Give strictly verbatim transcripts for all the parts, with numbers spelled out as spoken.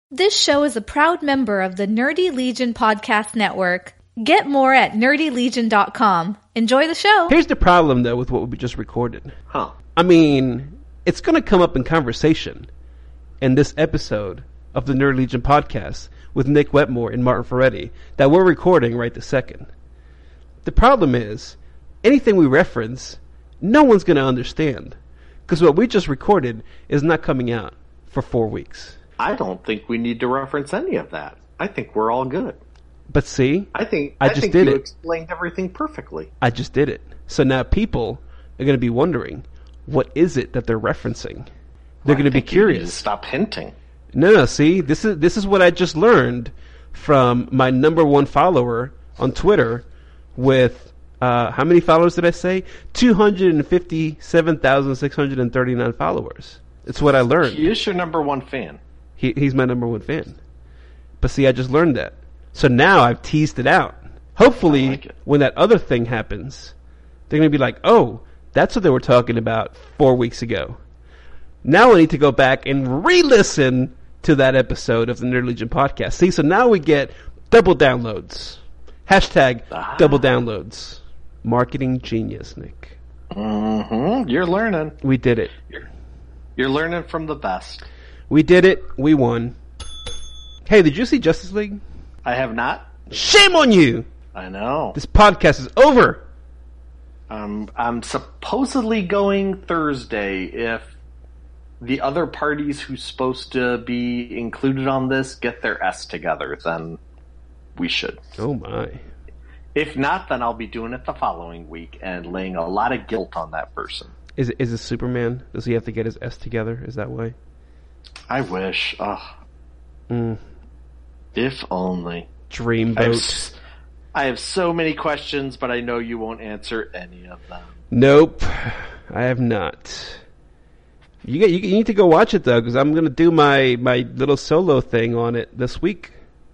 This show is a proud member of the Nerdy Legion Podcast Network. Get more at nerdy legion dot com. Enjoy the show. Here's the problem, though, with what we just recorded. Huh. I mean, it's going to come up in conversation in this episode of the Nerdy Legion Podcast with Nick Wetmore and Martin Ferretti that we're recording right this second. The problem is, anything we reference, no one's going to understand. Because what we just recorded is not coming out for four weeks. I don't think we need to reference any of that. I think we're all good. But see, I think I, I just think did you it. explained everything perfectly. I just did it. So now people are going to be wondering, what is it that they're referencing? They're Well, going to I be think you need curious. to stop hinting. No, no. See, this is this is what I just learned from my number one follower on Twitter. With uh, how many followers did I say? Two hundred and fifty-seven thousand six hundred and thirty-nine followers. It's what I learned. He is your number one fan. He, he's my number one fan. But see, I just learned that. So now I've teased it out. Hopefully, I like it. when that other thing happens, they're going to be like, oh, that's what they were talking about four weeks ago. Now I need to go back and re-listen to that episode of the Nerd Legion podcast. See, so now we get double downloads. Hashtag Ah. double downloads. Marketing genius, Nick. Mm-hmm. You're learning. We did it. You're, you're learning from the best. We did it. We won. Hey, did you see Justice League? I have not. Shame on you! I know. This podcast is over. Um, I'm supposedly going Thursday. If the other parties who's supposed to be included on this get their S together, then we should. Oh my. If not, then I'll be doing it the following week and laying a lot of guilt on that person. Is it, is it Superman? Does he have to get his S together? Is that why? I wish. Ugh. Mm. If only. I have, Dreamboat. s- I have so many questions, but I know you won't answer any of them. Nope. I have not. You get, you, you need to go watch it though, because I'm going to do my, my little solo thing on it this week.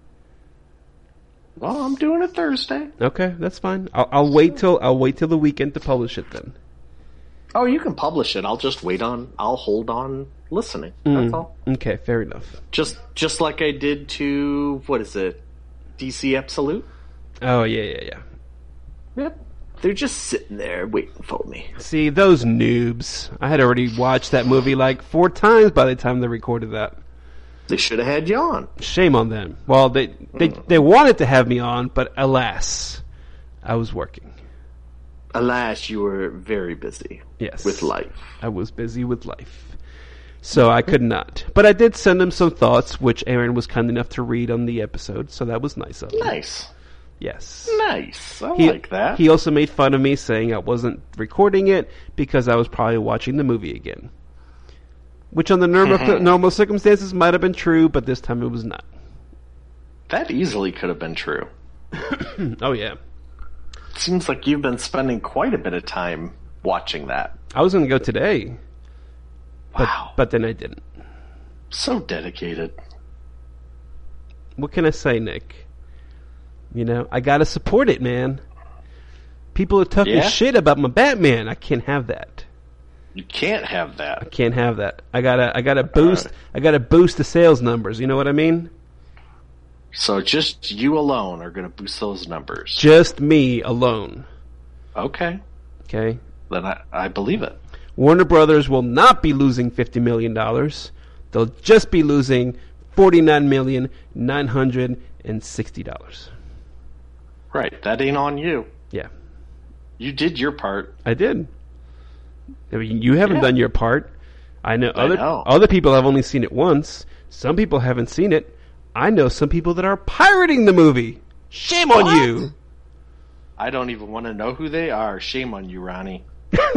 Well, I'm doing it Thursday. Okay, that's fine. I'll, I'll wait till I'll wait till the weekend to publish it then. Oh, you can publish it. I'll just wait on. I'll hold on listening. That's Mm. all. Okay, fair enough. Just just like I did to what is it, D C Absolute? Oh yeah, yeah, yeah. Yep. They're just sitting there waiting for me. See, those noobs. I had already watched that movie like four times by the time they recorded that. They should have had you on. Shame on them. Well, they they they wanted to have me on, but alas, I was working. Alas, you were very busy. Yes. With life. I was busy with life. So I could not. But I did send him some thoughts, which Aaron was kind enough to read on the episode, so that was nice of him. Nice. Yes. Nice. I He, like that. he also made fun of me saying I wasn't recording it because I was probably watching the movie again. Which on the normal, normal circumstances might have been true, but this time it was not. That easily could have been true. Oh yeah. Seems like you've been spending quite a bit of time watching that. I was going to go today, but, Wow. but then I didn't. So dedicated. What can I say, Nick? You know, I gotta support it, man. People are talking Yeah? shit about my Batman. I can't have that. You can't have I that. can't have that. I gotta, I gotta boost, Alright. I gotta boost the sales numbers. You know what I mean? So just you alone are going to boost those numbers. Just me alone. Okay. Okay. Then I, I believe it. Warner Brothers will not be losing fifty million dollars. They'll just be losing forty-nine million nine hundred and sixty dollars. Right. That ain't on you. Yeah, You did your part. I did. I mean, you haven't Yeah. done your part. I know I other know. other people have only seen it once. Some people haven't seen it. I know some people that are pirating the movie. Shame on What? you. I don't even want to know who they are. Shame on you, Ronnie.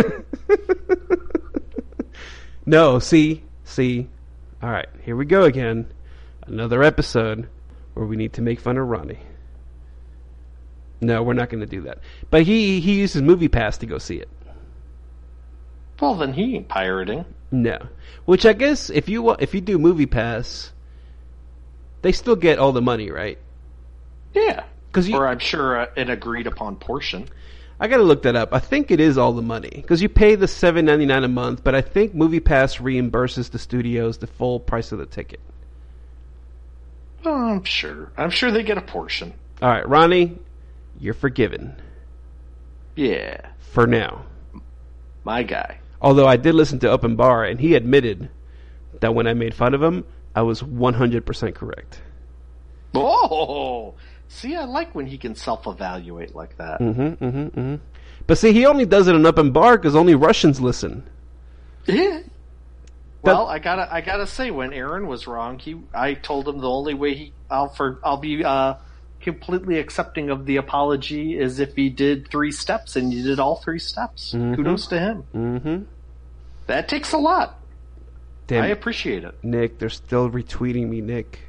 No, see, see. All right, here we go again. Another episode where we need to make fun of Ronnie. No, we're not going to do that. But he he uses MoviePass to go see it. Well, then he ain't pirating. No, which I guess if you wa- if you do MoviePass, they still get all the money, right? Yeah. 'Cause you- or I'm sure uh, an agreed upon portion. I got to look that up. I think it is all the money because you pay the seven ninety-nine a month, but I think MoviePass reimburses the studios the full price of the ticket. Oh, I'm sure. I'm sure they get a portion. All right, Ronnie, you're forgiven. Yeah. For now. My guy. Although I did listen to Open Bar, and he admitted that when I made fun of him, I was one hundred percent correct. Oh! See, I like when he can self-evaluate like that. Mm-hmm, mm-hmm, mm-hmm. But see, he only does it in Open Bar because only Russians listen. Yeah. Well, I gotta, I gotta say, when Aaron was wrong, he, I told him the only way he, I'll for, I'll be uh, completely accepting of the apology is if he did three steps, and you did all three steps. Mm-hmm. Kudos to him. Mm-hmm. That takes a lot. Damn, I appreciate it. Nick, they're still retweeting me, Nick.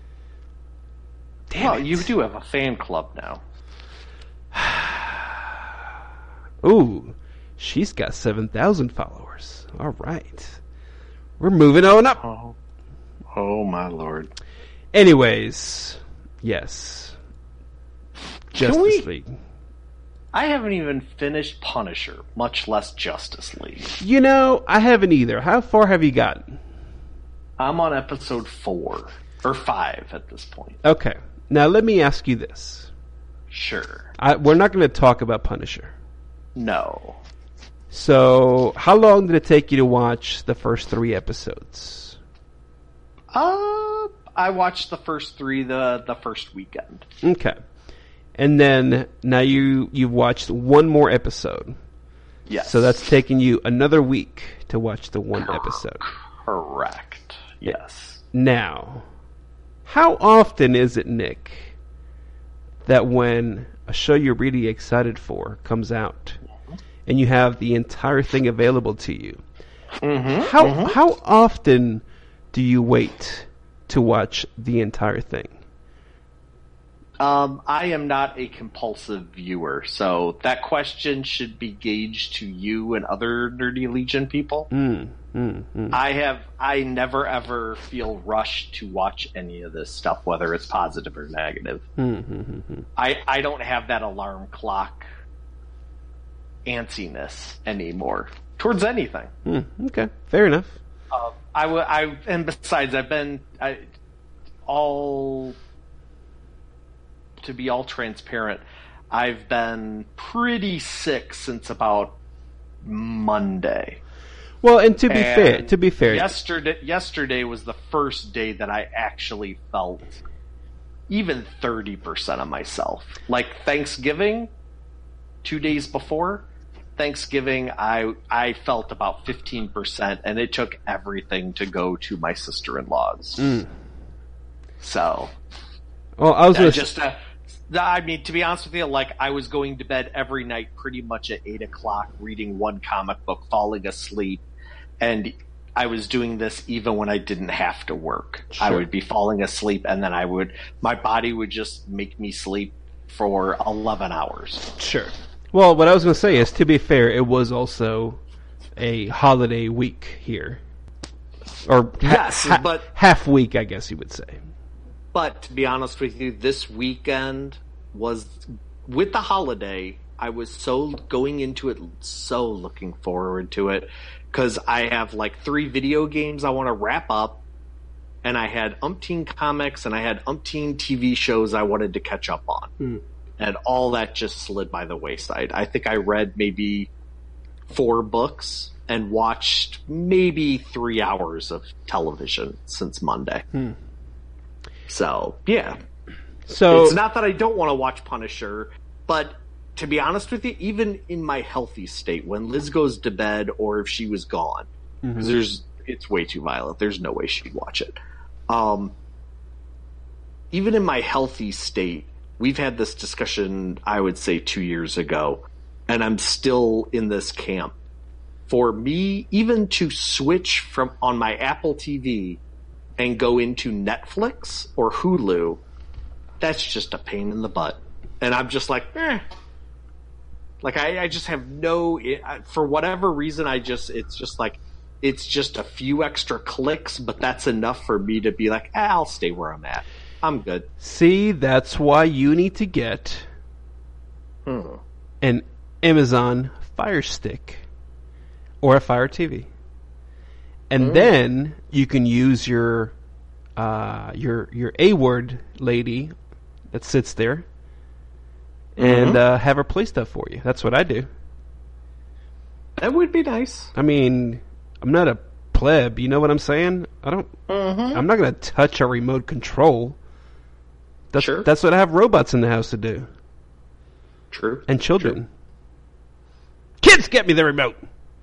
Damn well, it. you do have a fan club now. Ooh, she's got seven thousand followers. All right. We're moving on up. Oh, oh my lord. Anyways, yes. Justice we, League. I haven't even finished Punisher, much less Justice League. You know, I haven't either. How far have you gotten? I'm on episode four. Or five at this point. Okay. Now let me ask you this. Sure. I, we're not going to talk about Punisher. No. So, how long did it take you to watch the first three episodes? Uh, I watched the first three the, the first weekend. Okay. And then, now you, you've watched one more episode. Yes. So that's taking you another week to watch the one episode. Correct. Yes. Now, how often is it, Nick, that when a show you're really excited for comes out, and you have the entire thing available to you, Mm-hmm, how mm-hmm. how often do you wait to watch the entire thing? Um, I am not a compulsive viewer, so that question should be gauged to you and other Nerdy Legion people. Mm, mm, mm. I have, I never ever feel rushed to watch any of this stuff, whether it's positive or negative. Mm, mm, mm, mm. I, I don't have that alarm clock antsiness anymore towards anything. Mm, okay, fair enough. Uh, I, w- I and besides, I've been I, all to be all transparent. I've been pretty sick since about Monday. Well, and to be And fair, to be fair, yesterday yesterday was the first day that I actually felt even thirty percent of myself. Like Thanksgiving, two days before Thanksgiving, I I felt about fifteen percent, and it took everything to go to my sister-in-law's. Mm. So, well, I was I gonna just, uh, I mean, to be honest with you, like, I was going to bed every night pretty much at eight o'clock, reading one comic book, falling asleep, and I was doing this even when I didn't have to work. Sure. I would be falling asleep, and then I would, my body would just make me sleep for eleven hours. Sure. Well, what I was going to say is, to be fair, it was also a holiday week here. Or ha- Yes, ha- but- half week, I guess you would say. But to be honest with you, this weekend was, with the holiday, I was so going into it, so looking forward to it, because I have like three video games I want to wrap up, and I had umpteen comics, and I had umpteen T V shows I wanted to catch up on. Hmm. And all that just slid by the wayside. I think I read maybe four books and watched maybe three hours of television since Monday. Hmm. So, yeah. So It's not that I don't want to watch Punisher, but to be honest with you, even in my healthy state, when Liz goes to bed or if she was gone, Mhm. there's it's way too violent. There's no way she'd watch it. Um, even in my healthy state, we've had this discussion, I would say, two years ago, and I'm still in this camp. For me, even to switch from on my Apple T V and go into Netflix or Hulu, that's just a pain in the butt. And I'm just like, eh. Like, I, I just have no, it, I, for whatever reason, I just, it's just like, it's just a few extra clicks, but that's enough for me to be like, ah, I'll stay where I'm at. I'm good. see, that's why you need to get Hmm. an Amazon Fire Stick or a Fire T V. And Mm. then you can use your uh, your your A-word lady that sits there, and Mm-hmm. uh, have her play stuff for you. That's what I do. That would be nice. I mean, I'm not a pleb. You know what I'm saying? I don't. Mm-hmm. I'm not going to touch a remote control. That's, Sure. That's what I have robots in the house to do. True. And children. Kids, get me the remote.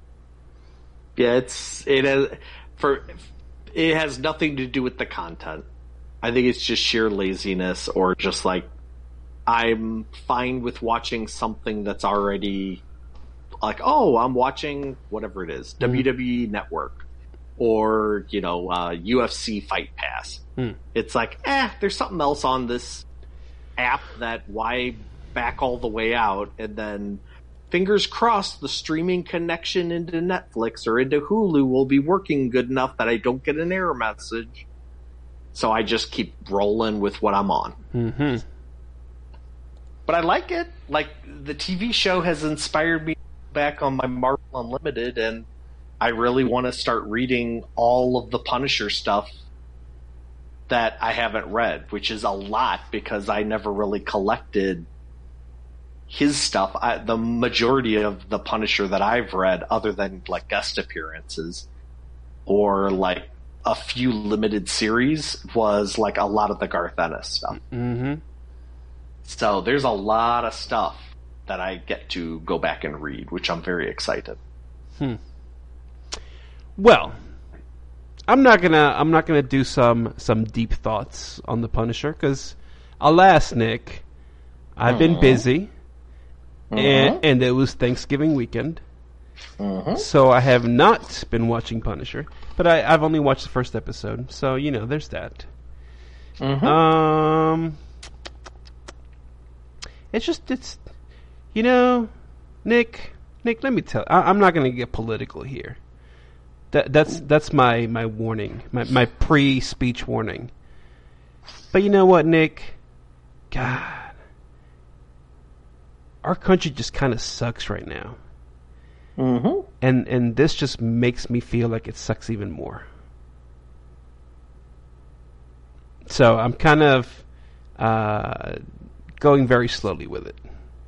Yeah, it's it has for it has nothing to do with the content. I think it's just sheer laziness, or just like I'm fine with watching something that's already like, oh, I'm watching whatever it is, W W E Network, or you know, uh, U F C Fight Pass. Hmm. It's like, eh, there's something else on this app that why back all the way out, and then fingers crossed the streaming connection into Netflix or into Hulu will be working good enough that I don't get an error message. So I just keep rolling with what I'm on. Mm-hmm. But I like it. Like, the T V show has inspired me back on my Marvel Unlimited, and I really want to start reading all of the Punisher stuff that I haven't read, which is a lot because I never really collected his stuff. I, the majority of the Punisher that I've read, other than like guest appearances or like a few limited series, was like a lot of the Garth Ennis stuff. Mm-hmm. So there's a lot of stuff that I get to go back and read, which I'm very excited. Hmm. Well, I'm not gonna I'm not gonna do some some deep thoughts on the Punisher because, alas, Nick, I've been Mhm. busy, Mhm. and and it was Thanksgiving weekend, Mm-hmm. so I have not been watching Punisher. But I, I've only watched the first episode, so you know, there's that. Mm-hmm. Um, it's just it's, you know, Nick, Nick. Let me tell. I, I'm not gonna get political here. That that's that's my, my warning, my my pre-speech warning. But you know what, Nick? God, our country just kind of sucks right now, Mm-hmm. and and this just makes me feel like it sucks even more. So I'm kind of uh, going very slowly with it.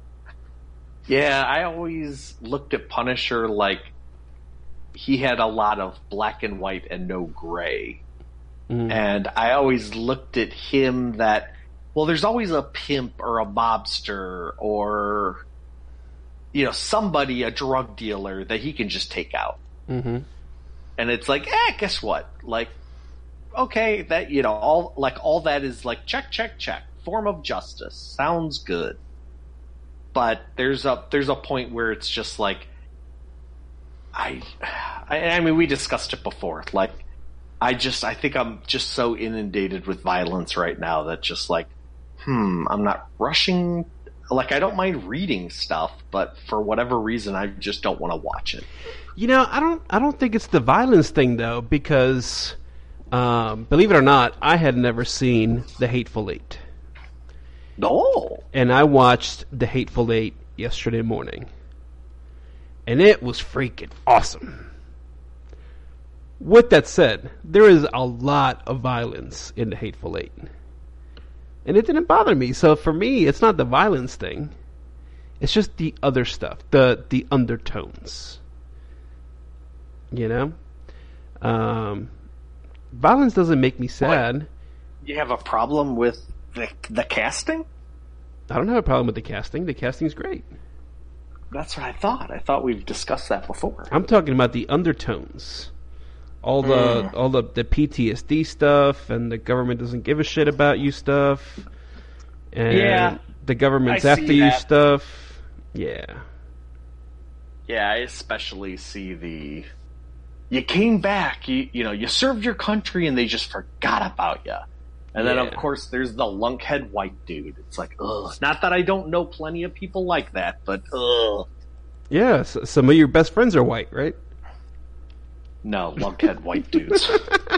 Yeah, I always looked at Punisher like he had a lot of black and white and no gray. Mm. And I always looked at him that, well, there's always a pimp or a mobster or, you know, somebody, a drug dealer that he can just take out. Mm-hmm. And it's like, eh, guess what? Like, okay, that, you know, all, like, all that is like, check, check, check. Form of justice. Sounds good. But there's a, there's a point where it's just like, I, I, I mean, we discussed it before. Like, I just, I think I'm just so inundated with violence right now that just like, hmm, I'm not rushing. Like, I don't mind reading stuff, but for whatever reason, I just don't want to watch it. You know, I don't I don't think it's the violence thing though, because um, believe it or not, I had never seen The Hateful Eight, No. and I watched The Hateful Eight yesterday morning, and it was freaking awesome. With that said, there is a lot of violence in The Hateful Eight, and it didn't bother me. So for me, it's not the violence thing; it's just the other stuff, the the undertones. You know, um, violence doesn't make me sad. You have a problem with the the casting? I don't have a problem with the casting. The casting's great. That's what I thought. I thought we've discussed that before. I'm talking about the undertones, all the Mm. all the, the P T S D stuff, and the government doesn't give a shit about you stuff, and Yeah, the government's I see after you that. stuff. Yeah, Yeah, I especially see the. You came back, you you know, you served your country, and they just forgot about you. And then, Yeah. of course, there's the lunkhead white dude. It's like, ugh. Not that I don't know plenty of people like that, but ugh. yeah. So, some of your best friends are white, right? No, lunkhead white dudes.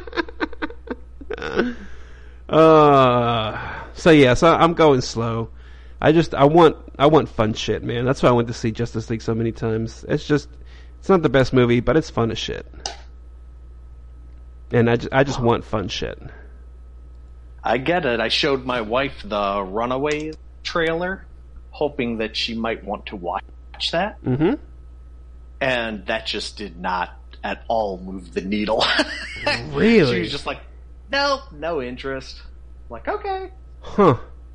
Uh, so yeah, so I'm going slow. I just I want I want fun shit, man. That's why I went to see Justice League so many times. It's just it's not the best movie, but it's fun as shit. And I just, I just want fun shit. I get it. I showed my wife the Runaways trailer, hoping that she might want to watch that. Mm-hmm. And that just did not at all move the needle. Really? She was just like, no, no interest. I'm like, okay. Huh.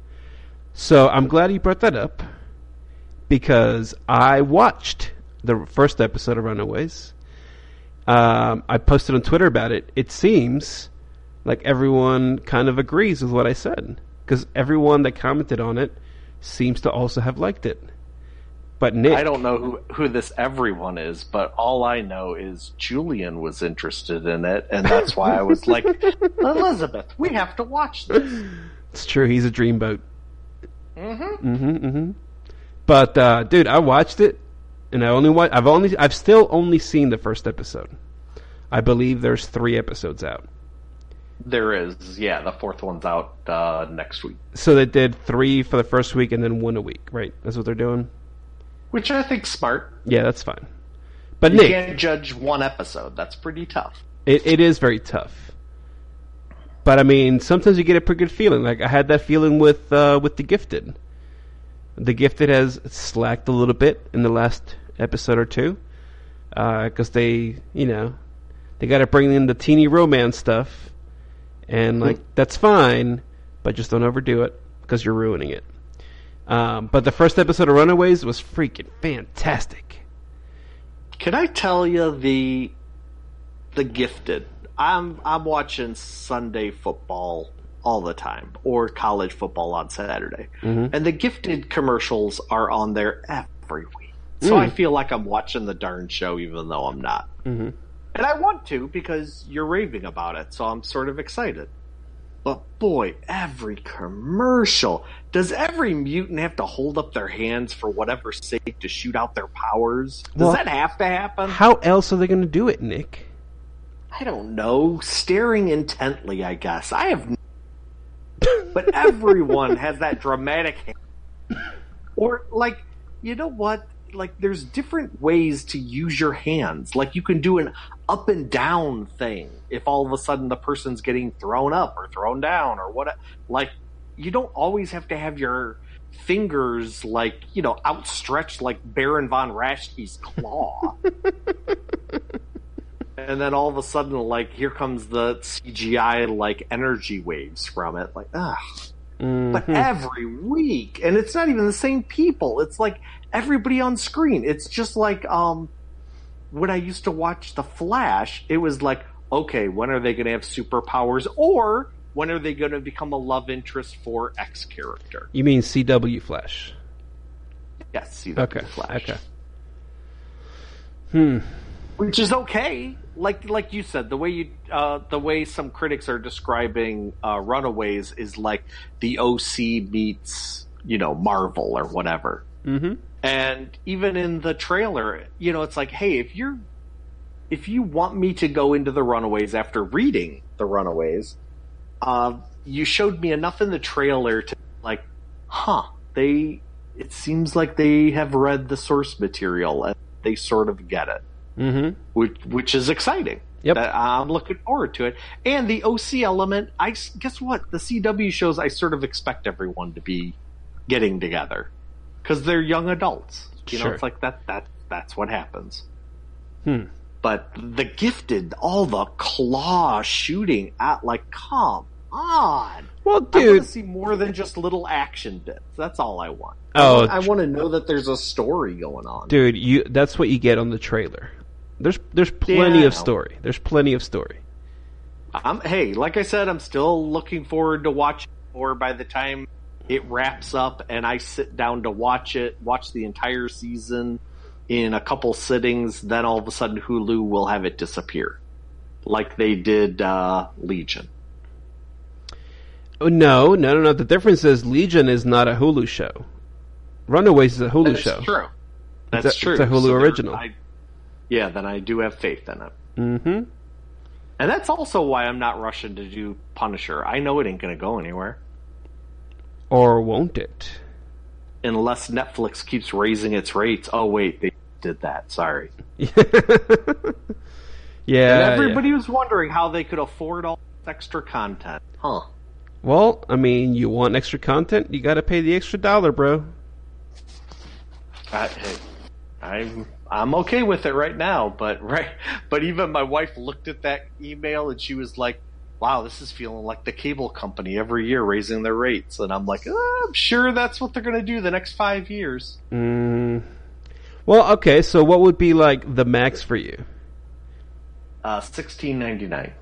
So I'm glad you brought that up, because I watched the first episode of Runaways. Um, I posted on Twitter about it. It seems like everyone kind of agrees with what I said, because everyone that commented on it seems to also have liked it. But Nick, I don't know who, who this everyone is, but all I know is Julian was interested in it, and that's why I was like, Elizabeth, we have to watch this. It's true, he's a dreamboat. Mm-hmm. Mm-hmm, mm-hmm. But, uh, dude, I watched it, and I only wa- I've only, I've still only seen the first episode. I believe there's three episodes out. There is, yeah. The fourth one's out uh, next week. So they did three for the first week and then one a week, right? That's what they're doing? Which I think's smart. Yeah, that's fine. But you Nick, can't judge one episode. That's pretty tough. It, it is very tough. But, I mean, sometimes you get a pretty good feeling. Like, I had that feeling with uh, with The Gifted. The Gifted has slacked a little bit in the last episode or two. Because uh, they, you know, they got to bring in the teeny romance stuff. And, like, mm. that's fine, but just don't overdo it, because you're ruining it. Um, but the first episode of Runaways was freaking fantastic. Can I tell you the the Gifted? I'm I'm watching Sunday football all the time, or college football on Saturday, mm-hmm. and the Gifted commercials are on there every week. So mm. I feel like I'm watching the darn show, even though I'm not. Mm-hmm. And I want to, because you're raving about it, so I'm sort of excited. But boy, every commercial. Does every mutant have to hold up their hands for whatever's sake to shoot out their powers? Does well, that have to happen? How else are they going to do it, Nick? I don't know. Staring intently, I guess. I have no... But everyone has that dramatic hand. Or, like, you know what? Like, there's different ways to use your hands. Like, you can do an up and down thing if all of a sudden the person's getting thrown up or thrown down or what. Like, you don't always have to have your fingers, like, you know, outstretched like Baron von Raschke's claw. And then all of a sudden, like, here comes the C G I, like, energy waves from it. Like, ugh. Mm-hmm. But every week, and it's not even the same people. It's like everybody on screen. It's just like um, when I used to watch The Flash, it was like, okay, when are they going to have superpowers? Or when are they going to become a love interest for X character? You mean C W Flash? Yes, C W okay. Flash. Okay. Hmm. Which is okay. Like like you said, the way you uh, the way some critics are describing uh, Runaways is like the O C meets, you know, Marvel or whatever. Mm-hmm. And even in the trailer, you know, it's like, hey, if you're if you want me to go into the Runaways after reading the Runaways, uh, you showed me enough in the trailer to like, huh? They it seems like they have read the source material and they sort of get it. Mm-hmm. Which, which is exciting. Yep. I'm looking forward to it. And the O C element, I guess what? The C W shows, I sort of expect everyone to be getting together. Because they're young adults. You sure. know, it's like that, that, that's what happens. Hmm. But The Gifted, all the claw shooting at, like, come on. Well, dude. I want to see more than just little action bits. That's all I want. Oh, I want, I want to know that there's a story going on. Dude, you that's what you get on the trailer. There's there's plenty yeah, of story. There's plenty of story. I'm, hey, like I said, I'm still looking forward to watching more by the time it wraps up and I sit down to watch it, watch the entire season in a couple sittings, then all of a sudden Hulu will have it disappear. Like they did uh, Legion. Oh, no, no, no, no. The difference is Legion is not a Hulu show. Runaways is a Hulu That's show. True. That's it's a, true. It's a Hulu so original. I, yeah, then I do have faith in it. Mm-hmm. And that's also why I'm not rushing to do Punisher. I know it ain't going to go anywhere. Or won't it? Unless Netflix keeps raising its rates. Oh, wait, they did that. Sorry. yeah. And everybody yeah. was wondering how they could afford all this extra content. Huh. Well, I mean, you want extra content, you got to pay the extra dollar, bro. I, hey, I'm I'm okay with it right now, but right, but even my wife looked at that email and she was like, "Wow, this is feeling like the cable company every year raising their rates." And I'm like, oh, "I'm sure that's what they're going to do the next five years." Mm. Well, okay. So, what would be like the max for you? Uh, sixteen ninety nine.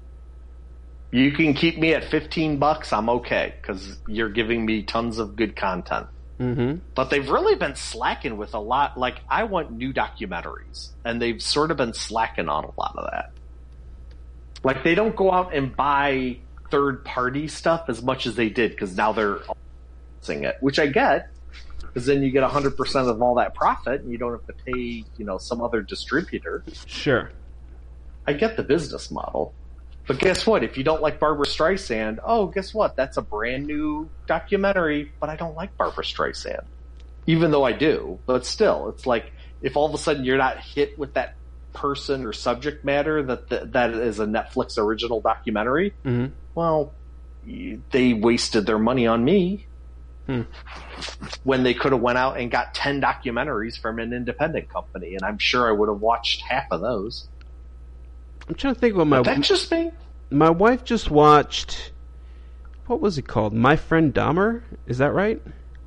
You can keep me at fifteen bucks. I'm okay because you're giving me tons of good content. Mm-hmm. But they've really been slacking with a lot. Like, I want new documentaries, and they've sort of been slacking on a lot of that. Like, they don't go out and buy third-party stuff as much as they did, because now they're seeing it, which I get, because then you get one hundred percent of all that profit, and you don't have to pay, you know, some other distributor. Sure. I get the business model. But guess what? If you don't like Barbra Streisand, oh, guess what? That's a brand new documentary, but I don't like Barbra Streisand. Even though I do. But still, it's like, if all of a sudden you're not hit with that person or subject matter that that, that is a Netflix original documentary, mm-hmm. well, they wasted their money on me hmm. when they could have went out and got ten documentaries from an independent company, and I'm sure I would have watched half of those. I'm trying to think what my That's just me. My wife just watched. What was it called? My Friend Dahmer? Is that right?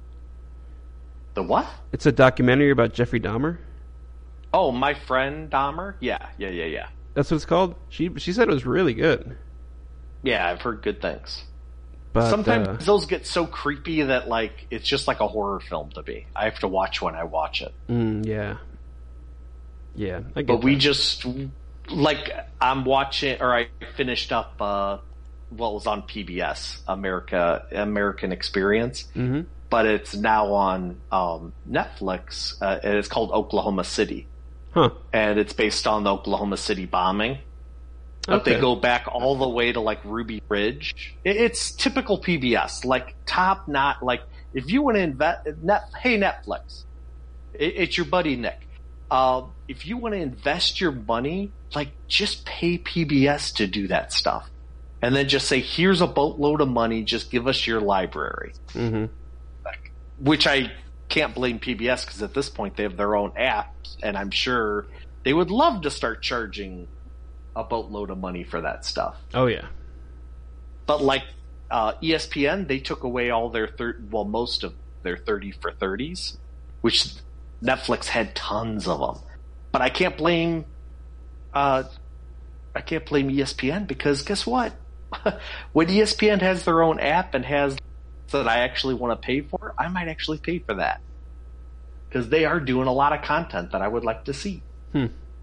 The what? It's a documentary about Jeffrey Dahmer. Oh, My Friend Dahmer? Yeah, yeah, yeah, yeah. That's what it's called? She she said it was really good. Yeah, I've heard good things. But sometimes uh, those get so creepy that, like, it's just like a horror film to me. I have to watch when I watch it. Mm, yeah. Yeah, I get But we that. just... Like, I'm watching, or I finished up, uh, what was on P B S, America, American Experience, mm-hmm. but it's now on um, Netflix, uh, and it's called Oklahoma City. Huh. And it's based on the Oklahoma City bombing. But Okay. they go back all the way to, like, Ruby Ridge. It, it's typical P B S, like, top not, like, if you want to invest, net, hey, Netflix, it, it's your buddy Nick. Uh, if you want to invest your money, like, just pay P B S to do that stuff. And then just say, here's a boatload of money, just give us your library. Mm-hmm. Like, which I can't blame P B S, because at this point they have their own apps, and I'm sure they would love to start charging a boatload of money for that stuff. Oh, yeah. But, like, uh, E S P N, they took away all their, thir- well, most of their thirty for thirties, which... Netflix had tons of them, but I can't blame, uh, I can't blame E S P N, because guess what? When E S P N has their own app and has that I actually want to pay for, I might actually pay for that, because they are doing a lot of content that I would like to see. Hmm.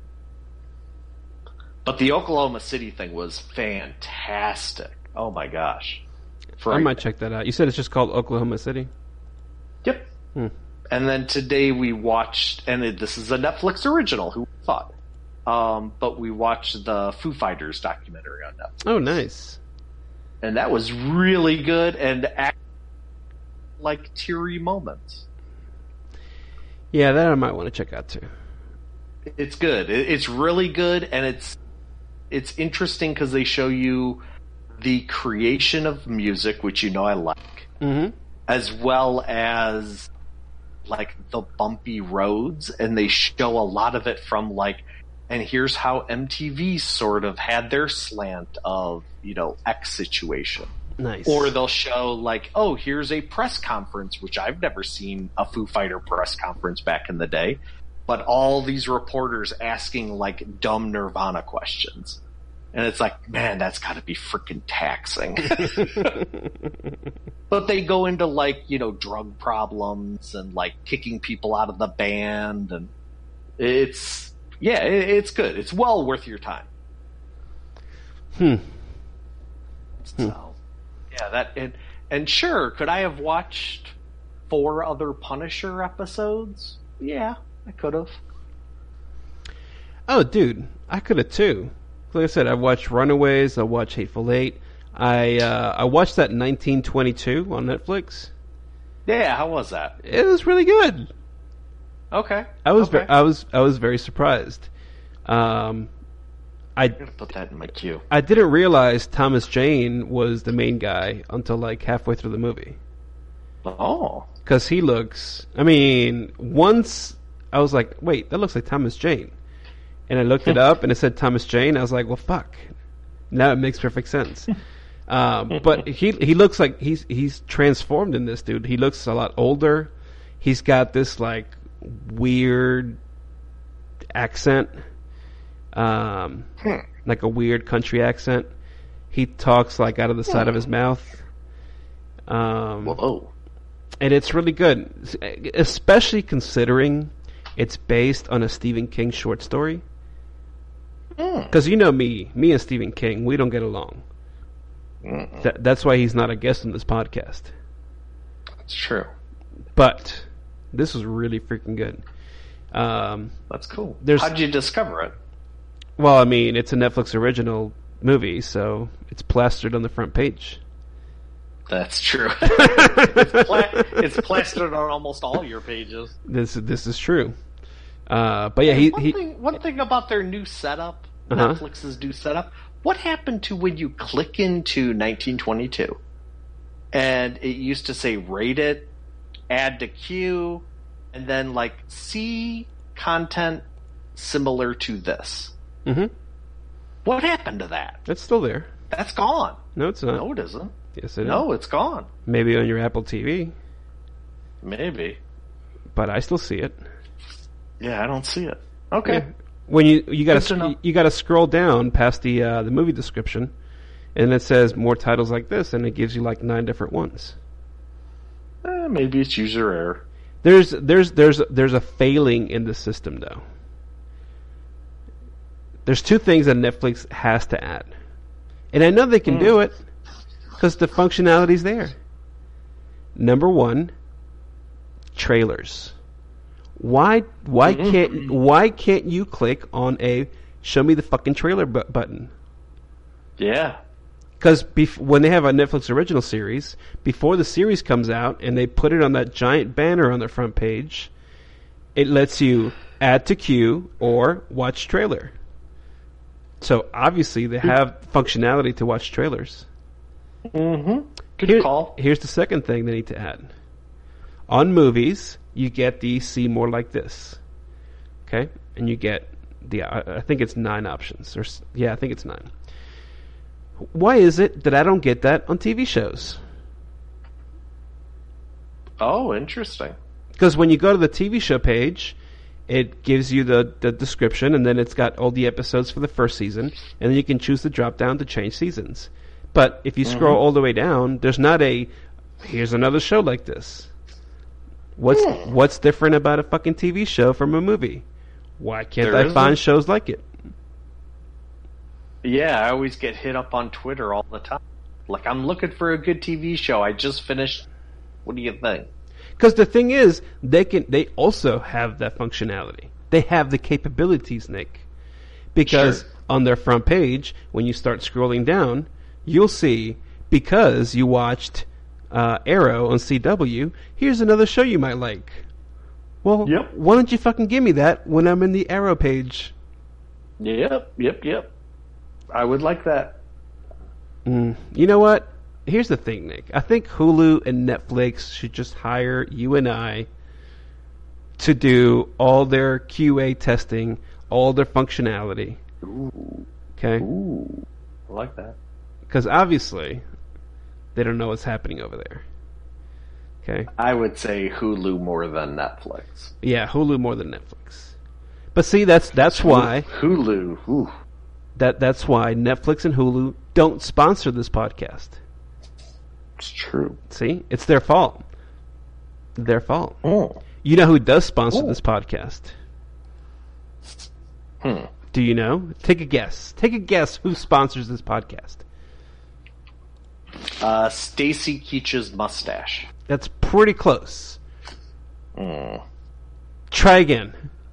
But the Oklahoma City thing was fantastic. Oh my gosh! For I might check that out. You said it's just called Oklahoma City? Yep. Hmm. And then today we watched, and it, this is a Netflix original, who thought? Um, but we watched the Foo Fighters documentary on Netflix. Oh, nice. And that was really good, and act like teary moments. Yeah, that I might want to check out too. It's good. It, it's really good, and it's it's interesting because they show you the creation of music, which you know I like, Mm-hmm. as well as like the bumpy roads, and they show a lot of it from like, and here's how M T V sort of had their slant of, you know, X situation. Nice. Or they'll show like, oh, here's a press conference, which I've never seen a Foo Fighter press conference back in the day, but all these reporters asking like dumb Nirvana questions. And it's like, man, that's got to be freaking taxing. But they go into, like, you know, drug problems and, like, kicking people out of the band. And it's, yeah, it, it's good. It's well worth your time. Hmm. So, yeah, that, and, and sure, could I have watched four other Punisher episodes? Yeah, I could have. Oh, dude, I could have too. Like I said, I watched Runaways. I watched Hateful Eight. I uh, I watched that nineteen twenty-two on Netflix. Yeah, how was that? It was really good. Okay. I was okay. ve- I was I was very surprised. Um, I I'm gonna put that in my queue. I didn't realize Thomas Jane was the main guy until like halfway through the movie. Oh. Because he looks... I mean, once I was like, wait, that looks like Thomas Jane. And I looked it up and it said Thomas Jane. I was like, well, fuck. Now it makes perfect sense. um, but he he looks like he's he's transformed in this, dude. He looks a lot older. He's got this like weird accent. Um, Hmm. like a weird country accent. He talks like out of the side of his mouth. Um, Whoa. And it's really good, especially considering it's based on a Stephen King short story. Because you know me, me and Stephen King, we don't get along. Th- that's why he's not a guest on this podcast. It's true. But this was really freaking good. Um, That's cool. There's- How'd you discover it? well, I mean, it's a Netflix original movie, so it's plastered on the front page. That's true. it's, pla- it's plastered on almost all your pages. This this is true. Uh, but yeah, he, one, he thing, one thing about their new setup, Uh-huh. Netflix's new setup, what happened to when you click into nineteen twenty-two and it used to say rate it, add to queue, and then like see content similar to this? Mhm. What happened to that? it's still there. That's gone. No, it's not. No, it isn't. Yes, it is. No, it's gone. Maybe on your Apple T V, Maybe. but I still see it. Yeah, I don't see it. Okay. Yeah. When you you Good to gotta know. you gotta scroll down past the uh, the movie description, and it says more titles like this, and it gives you like nine different ones. Eh, maybe it's user error. There's there's there's there's a failing in the system though. There's two things that Netflix has to add, and I know they can Mm. do it because the functionality's there. Number one, trailers. Why why Mm-hmm. can't why can't you click on a show me the fucking trailer bu- button? Yeah. Because bef- when they have a Netflix original series, before the series comes out and they put it on that giant banner on the front page, it lets you add to queue or watch trailer. So obviously they have functionality to watch trailers. Mm-hmm. Good Here- call. Here's the second thing they need to add. On movies, you get the see more like this. Okay? And you get the, I I think it's nine options. Or s- Yeah, I think it's nine. Why is it that I don't get that on T V shows? Oh, interesting. Because when you go to the T V show page, it gives you the, the description, and then it's got all the episodes for the first season, and then you can choose the drop down to change seasons. But if you scroll all the way down, there's not a, here's another show like this. What's Hmm. what's different about a fucking T V show from a movie? Why can't There I isn't. find shows like it? Yeah, I always get hit up on Twitter all the time. Like, I'm looking for a good T V show. I just finished. What do you think? Because the thing is, they can they also have that functionality. They have the capabilities, Nick. Because Sure. on their front page, when you start scrolling down, you'll see, because you watched uh, Arrow on C W, here's another show you might like. Well, Yep. why don't you fucking give me that when I'm in the Arrow page? Yep, yep, yep. I would like that. Mm. You know what? Here's the thing, Nick. I think Hulu and Netflix should just hire you and I to do all their Q A testing, all their functionality. Ooh, Okay? ooh, I like that. Because obviously, they don't know what's happening over there. Okay? I would say Hulu more than Netflix. Yeah, Hulu more than Netflix. But see, that's that's why Hulu. Ooh. that that's why Netflix and Hulu don't sponsor this podcast. It's true. See, it's their fault. Their fault. Oh. You know who does sponsor Oh. this podcast? Hmm. Do you know? Take a guess. Take a guess who sponsors this podcast. Uh, Stacy Keach's mustache. That's pretty close. Mm. Try again.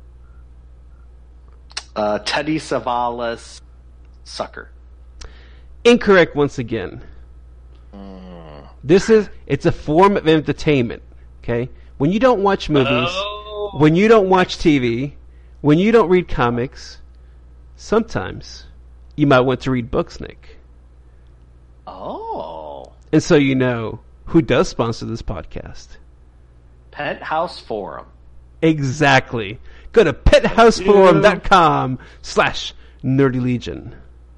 Uh, Teddy Savalas sucker. Incorrect once again. Mm. This is, it's a form of entertainment, okay? When you don't watch movies, Oh. when you don't watch T V, when you don't read comics, sometimes you might want to read books, Nick. Oh. And so you know who does sponsor this podcast. Penthouse Forum. Exactly. Go to penthouseforum.com slash Nerdy Legion.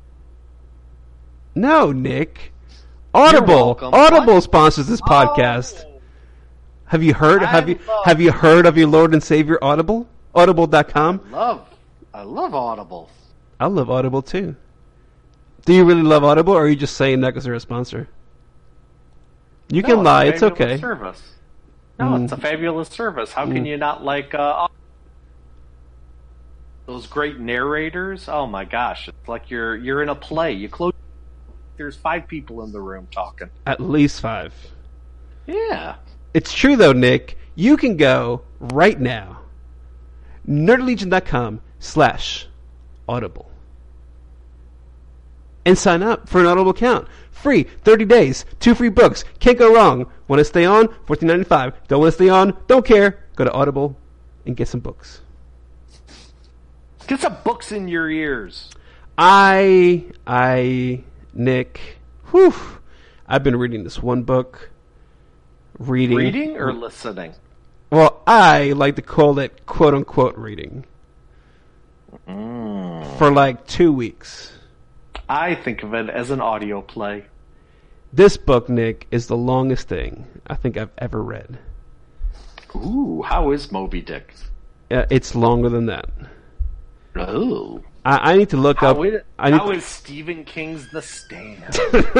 No, Nick. Audible. Audible what? sponsors this podcast. Oh. Have you heard? I have you love, have you heard of your Lord and Savior Audible? Audible dot com. I love. I love Audible. I love Audible too. Do you really love Audible, or are you just saying that because they're a sponsor? You no, can lie. It's, it's okay. Service. No, mm. it's a fabulous service. How mm. can you not like uh, those great narrators? Oh my gosh, it's like you're you're in a play. You close. There's five people in the room talking. At least five. Yeah. It's true though, Nick. You can go right now. nerdylegion.com slash audible. And sign up for an Audible account. Free, thirty days, two free books. Can't go wrong. Want to stay on? fourteen ninety-five. Don't want to stay on? Don't care. Go to Audible and get some books. Get some books in your ears. I, I, Nick, whew, I've been reading this one book. Reading. Reading or listening? Well, I like to call it quote-unquote reading. Mm. For like two weeks. I think of it as an audio play. This book, Nick, is the longest thing I think I've ever read. Ooh, how is Moby Dick? Uh, it's longer than that. Oh. I, I need to look how up... Is, I need how to... is Stephen King's The Stand?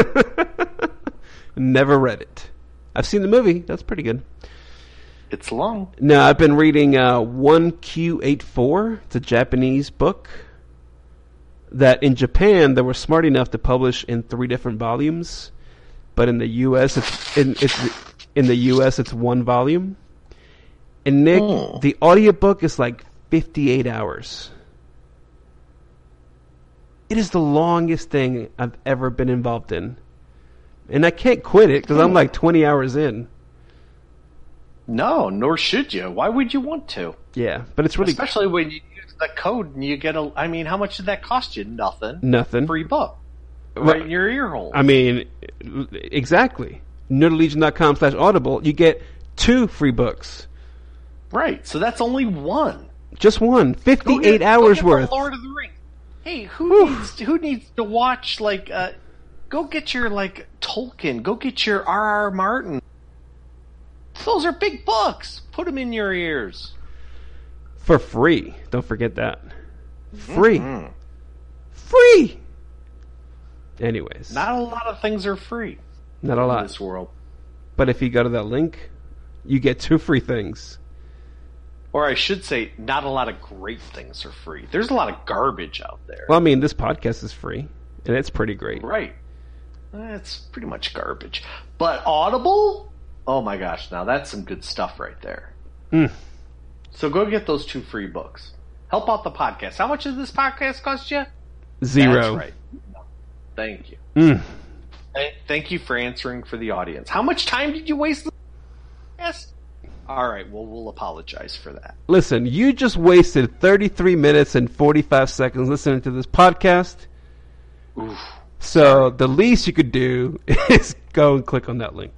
Never read it. I've seen the movie. That's pretty good. It's long. No, I've been reading uh, one Q eighty-four. It's a Japanese book that in Japan they were smart enough to publish in three different volumes, but in the U S it's in it's in the U S it's one volume. And Nick, oh. the audiobook is like fifty-eight hours. It is the longest thing I've ever been involved in. And I can't quit it because I'm like twenty hours in. No, nor should you. Why would you want to? Yeah, but it's really... Especially when you use the code and you get a... I mean, how much did that cost you? Nothing. Nothing. Free book. Right well, in your ear hole. I mean, exactly. nerdylegion.com slash audible, you get two free books. Right, so that's only one. Just one. fifty-eight get, hours worth. Lord of the Rings. Hey, who Whew. needs who needs to watch, like... Uh, go get your, like, Tolkien. Go get your R R. Martin. Those are big books. Put them in your ears. For free. Don't forget that. Free. Mm-hmm. Free! Anyways. Not a lot of things are free. Not a lot. In this world. But if you go to that link, you get two free things. Or I should say, not a lot of great things are free. There's a lot of garbage out there. Well, I mean, this podcast is free. And it's pretty great. Right. It's pretty much garbage. But Audible? Oh my gosh, now that's some good stuff right there. Mm. So go get those two free books. Help out the podcast. How much does this podcast cost you? Zero. That's right. No. Thank you. Mm. Th- thank you for answering for the audience. How much time did you waste? Yes. All right, well, we'll apologize for that. Listen, you just wasted thirty-three minutes and forty-five seconds listening to this podcast. Oof. So sorry. The least you could do is go and click on that link.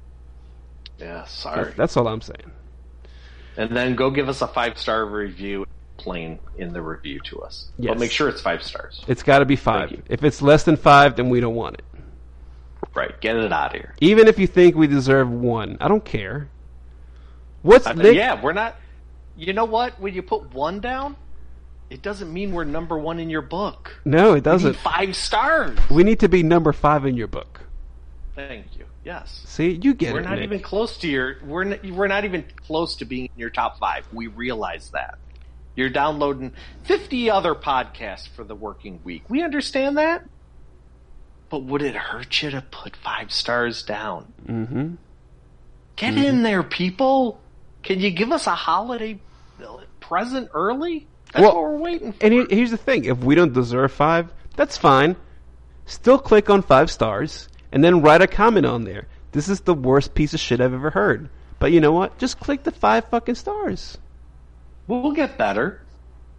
Yeah, sorry. That's all I'm saying. And then go give us a five-star review, plain in the review to us. Yes. But make sure it's five stars. It's got to be five. If it's less than five, then we don't want it. Right, get it out of here. Even if you think we deserve one, I don't care. What's uh, Nick? Yeah, we're not... You know what? When you put one down, it doesn't mean we're number one in your book. No, it doesn't. We need five stars. We need to be number five in your book. Thank you. Yes. See, you get we're it. We're not Nick. even close to your. We're not, we're not even close to being in your top five. We realize that. You're downloading fifty other podcasts for the working week. We understand that. But would it hurt you to put five stars down? Mm-hmm. Get mm-hmm. in there, people. Can you give us a holiday present early? That's well, what we're waiting for. And here's the thing. If we don't deserve five, that's fine. Still click on five stars and then write a comment on there. This is the worst piece of shit I've ever heard. But you know what? Just click the five fucking stars. We'll get better.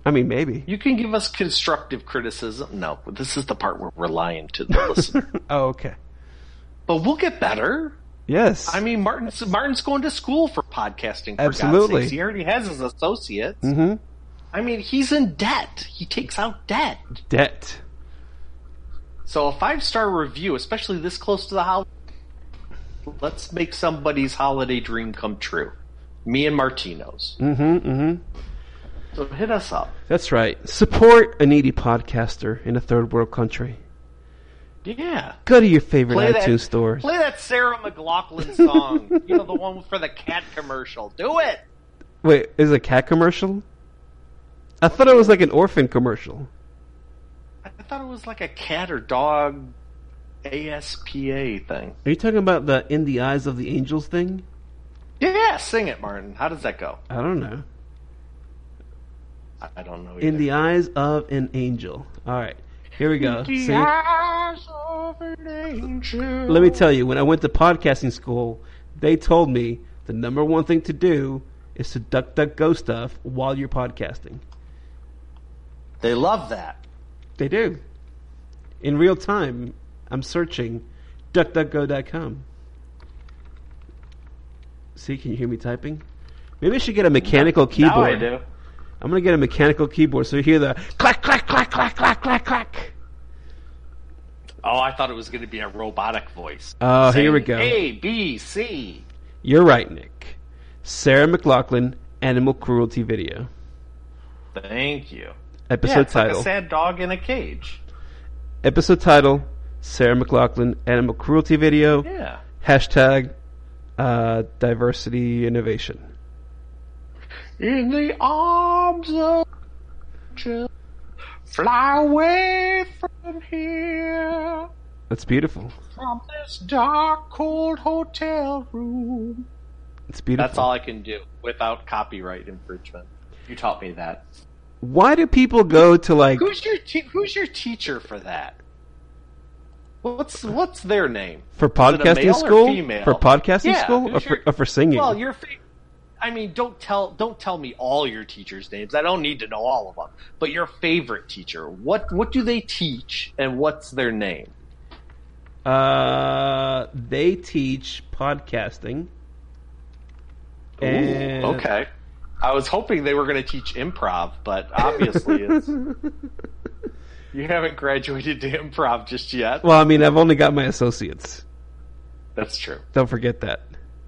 I mean, maybe. You can give us constructive criticism. No, this is the part where we're lying to the listener. Oh, okay. But we'll get better. Yes. I mean, Martin's, Martin's going to school for podcasting, for Absolutely. God's sakes. He already has his associates. Mm-hmm. I mean, he's in debt. He takes out debt. Debt. So a five-star review, especially this close to the holiday, let's make somebody's holiday dream come true. Me and Martino's. Mm-hmm, mm-hmm. So hit us up. That's right. Support a needy podcaster in a third world country. Yeah. Go to your favorite Play iTunes that, store. Play that Sarah McLachlan song. You know, the one for the cat commercial. Do it! Wait, is it a cat commercial? I thought it was like an orphan commercial. I thought it was like a cat or dog A S P A thing. Are you talking about the In the Eyes of the Angels thing? Yeah, sing it, Martin. How does that go? I don't know. I, I don't know either. In the Eyes of an Angel. All right. Here we go. In the See? eyes of an angel. Let me tell you, when I went to podcasting school, they told me the number one thing to do is to duck, duck, go stuff while you're podcasting. They love that. They do. In real time, I'm searching duck duck go dot com. See, can you hear me typing? Maybe I should get a mechanical keyboard. Now I do. I'm going to get a mechanical keyboard so you hear the clack, clack, clack, clack, clack, clack, clack. Oh, I thought it was going to be a robotic voice. Oh, saying here we go. A, B, C. You're right, Nick. Sarah McLachlan, Animal Cruelty Video. Thank you. Episode yeah, it's title. like a sad dog in a cage. Episode title, Sarah McLachlan, Animal Cruelty Video. Yeah. Hashtag uh, diversity innovation. In the arms of children, fly away from here, That's beautiful. from this dark, cold hotel room. It's beautiful. That's all I can do without copyright infringement. You taught me that. Why do people go to like... Who's your te- Who's your teacher for that? What's What's their name? For Is it a podcasting male or school? female? For podcasting Yeah, school? Or who's for, your- or for singing? Well, your fa- I mean, don't tell don't tell me all your teachers' names. I don't need to know all of them. But your favorite teacher, what what do they teach, and what's their name? Uh, they teach podcasting. Ooh, And- okay. I was hoping they were going to teach improv, but obviously it's, you haven't graduated to improv just yet. Well, I mean, I've only got my associates. That's true. Don't forget that.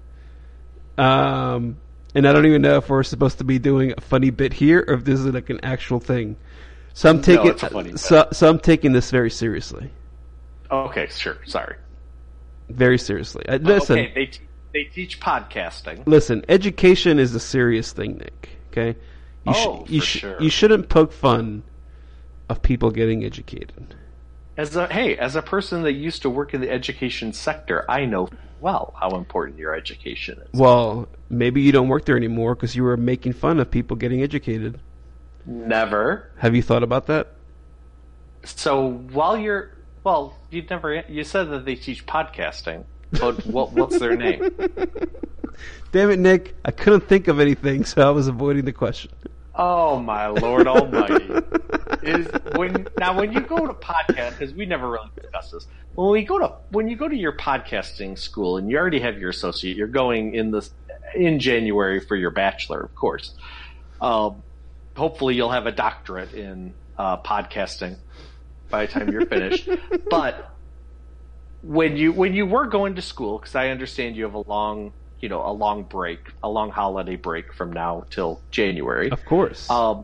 Um, and I don't even know if we're supposed to be doing a funny bit here or if this is like an actual thing. So I'm No, taking it's a funny bit. so, so I'm taking this very seriously. Okay, sure. Sorry. Very seriously. Uh, listen, Okay, they te- they teach podcasting. listen. Education is a serious thing, Nick. Okay. You Oh, you for sure. You shouldn't poke fun of people getting educated. As a hey, as a person that used to work in the education sector, I know well how important your education is. Well, maybe you don't work there anymore because you were making fun of people getting educated. Never. Have you thought about that? So while you're well, you never you said that they teach podcasting, but what what's their name? Damn it, Nick! I couldn't think of anything, so I was avoiding the question. Oh my Lord Almighty! Is when now when you go to podcast, because we never really discussed this. When we go to when you go to your podcasting school and you already have your associate, you're going in this in January for your bachelor, of course. Um, hopefully, you'll have a doctorate in uh, podcasting by the time you're finished. But when you when you were going to school, because I understand you have a long you know a long break, a long holiday break from now till January. Of course. Um,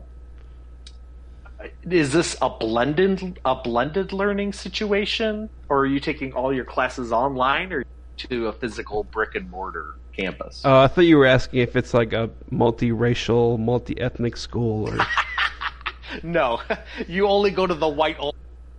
is this a blended a blended learning situation, or are you taking all your classes online, or to a physical brick and mortar campus? Uh, I thought you were asking if it's like a multiracial, multi-ethnic school. Or... No, you only go to the white old.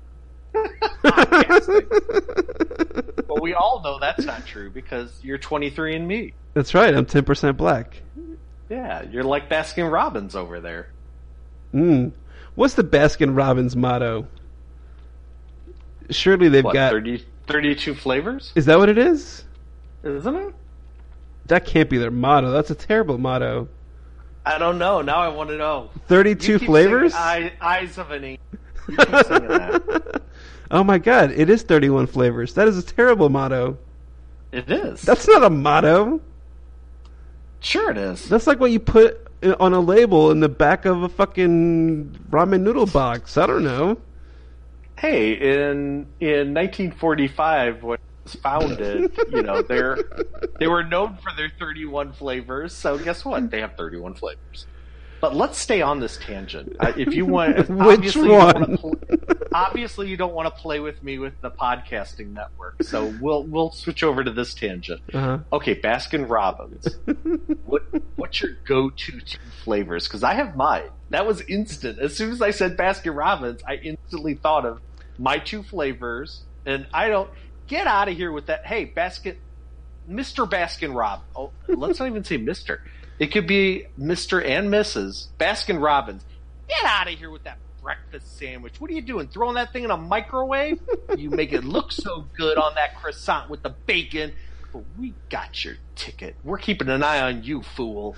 But we all know that's not true because you're twenty-three and me. That's right. I'm ten percent black. Yeah, you're like Baskin Robbins over there. Mm. What's the Baskin Robbins motto? Surely they've What, got... thirty, thirty-two flavors? Is that what it is? Isn't it? That can't be their motto. That's a terrible motto. I don't know. Now I want to know. thirty-two You keep flavors? singing Eye, eyes of an angel. You keep singing that. Oh my god, it is thirty-one flavors. That is a terrible motto. It is. That's not a motto. Sure it is. That's like what you put on a label in the back of a fucking ramen noodle box. I don't know. Hey, in in nineteen forty-five, when it was founded, you know, they're they were known for their thirty-one flavors. So guess what? They have thirty-one flavors. But let's stay on this tangent. Uh, if you want, Which obviously one? You don't want to pl- obviously you don't want to play with me with the podcasting network. So we'll we'll switch over to this tangent. Uh-huh. Okay, Baskin Robbins. what what's your go-to two flavors? Because I have mine. That was instant. As soon as I said Baskin Robbins, I instantly thought of my two flavors, and I don't get out of here with that. Hey, Baskin, Mister Baskin Robbins. Oh, let's not even say Mister. It could be Mister and Missus Baskin Robbins. Get out of here with that breakfast sandwich. What are you doing? Throwing that thing in a microwave? You make it look so good on that croissant with the bacon. But we got your ticket. We're keeping an eye on you, fool.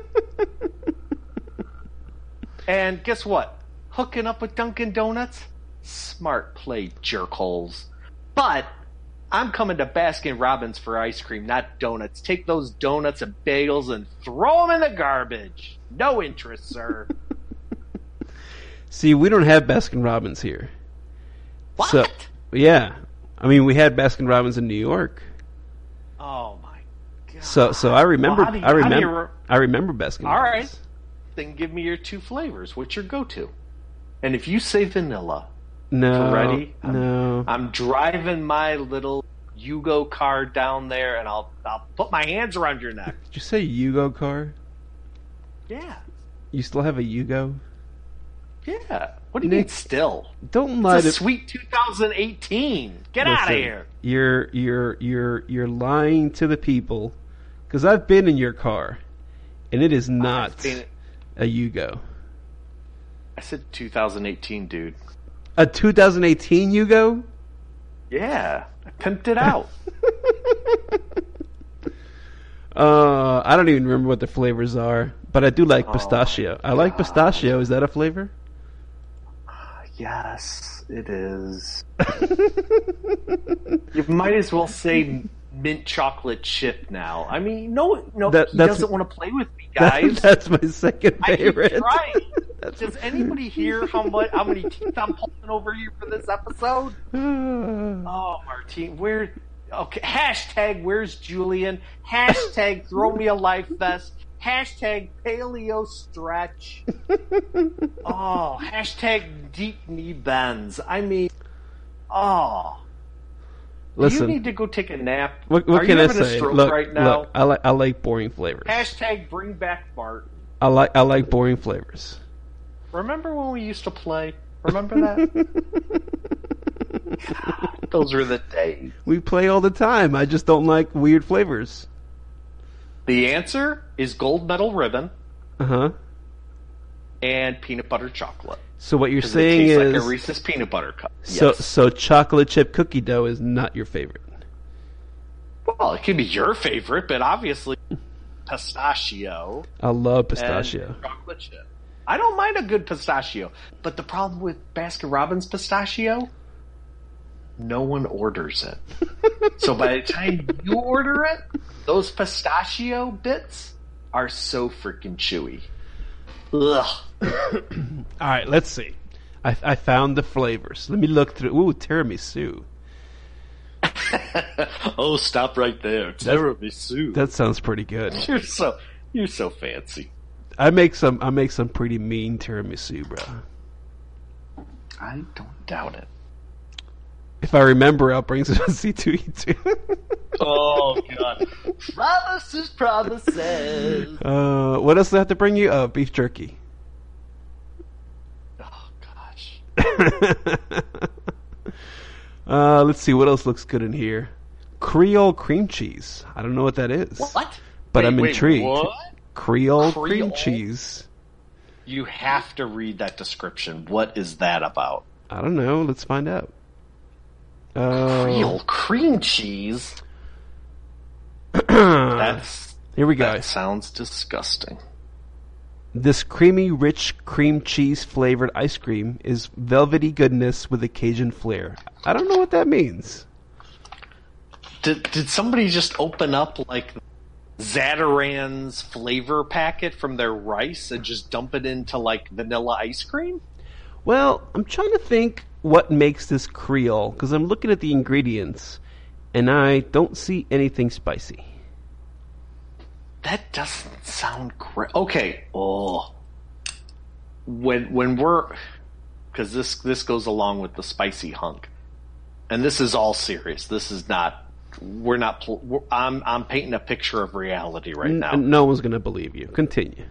And guess what? Hooking up with Dunkin' Donuts? Smart play, jerkholes. But I'm coming to Baskin Robbins for ice cream, not donuts. Take those donuts and bagels and throw them in the garbage. No interest, sir. See, we don't have Baskin Robbins here. What? So, yeah. I mean, we had Baskin Robbins in New York. Oh my god. So, so I remember, Well, how do you- I how do remember, you re- I remember Baskin All Robbins. right. Then give me your two flavors. What's your go-to? And if you say vanilla, No, Ready? I'm, no. I'm driving my little Yugo car down there, and I'll I'll put my hands around your neck. Did you say Yugo car? Yeah, You still have a Yugo? yeah. What do you Nick, mean still? Don't lie It's a to sweet two thousand eighteen. Get out of Listen, here. You're you're you're you're lying to the people, because I've been in your car, and it is not been- a Yugo. I said two thousand eighteen, dude. A two thousand eighteen Yugo? Yeah, I pimped it out. Uh, I don't even remember what the flavors are, but I do like Oh, pistachio. I like pistachio. Is that a flavor? Yes, it is. You might as well say mint chocolate chip now. I mean, no, no, That- he that's- doesn't want to play with me, That- guys. that's my second I keep favorite. trying. That's Does anybody hear how much how many teeth I'm pulling over here for this episode? Oh, Martine, where? Okay, hashtag Where's Julian? Hashtag Throw Me a Life Vest. Hashtag Paleo Stretch. Oh, hashtag Deep Knee Bends. I mean, oh. Listen, You need to go take a nap. what, what Are can you I having say? a stroke Look, right now? look, I like I like boring flavors. Hashtag Bring Back Bart. I like I like boring flavors. Remember when we used to play? Remember that? God, those were the days. We play all the time. I just don't like weird flavors. The answer is gold medal ribbon Uh huh. and peanut butter chocolate. So what you're 'Cause saying it tastes is like a Reese's peanut butter cup. so Yes. so chocolate chip cookie dough is not your favorite. Well, it could be your favorite, but obviously pistachio I love pistachio. and chocolate chip. I don't mind a good pistachio, but the problem with Baskin Robbins pistachio, no one orders it. So by the time you order it, those pistachio bits are so freaking chewy. Ugh. All right, let's see. I I found the flavors. Let me look through. Ooh, tiramisu. Oh, stop right there. Tiramisu. That sounds pretty good. You're so you're so fancy. I make some. I make some pretty mean tiramisu, bro. I don't doubt it. If I remember, I'll bring some C two E two. Oh god. Promises, promises. Uh, what else do I have to bring you? Uh, beef jerky. Oh gosh. uh, let's see what else looks good in here. Creole cream cheese. I don't know what that is. What? But Wait, I'm wait, intrigued. what? Creole, cream Creole? cheese. You have to read that description. What is that about? I don't know. Let's find out. Uh, Creole cream cheese? That's Here we go. that sounds disgusting. This creamy, rich cream cheese flavored ice cream is velvety goodness with a Cajun flair. I don't know what that means. Did did somebody just open up like Zatarain's flavor packet from their rice and just dump it into like vanilla ice cream? Well, I'm trying to think what makes this Creole, because I'm looking at the ingredients and I don't see anything spicy. That doesn't sound great. Okay. Oh, when when we're because this this goes along with the spicy hunk, and this is all serious. This is not. We're not. We're, I'm I'm painting a picture of reality right now. N- no one's gonna believe you. Continue.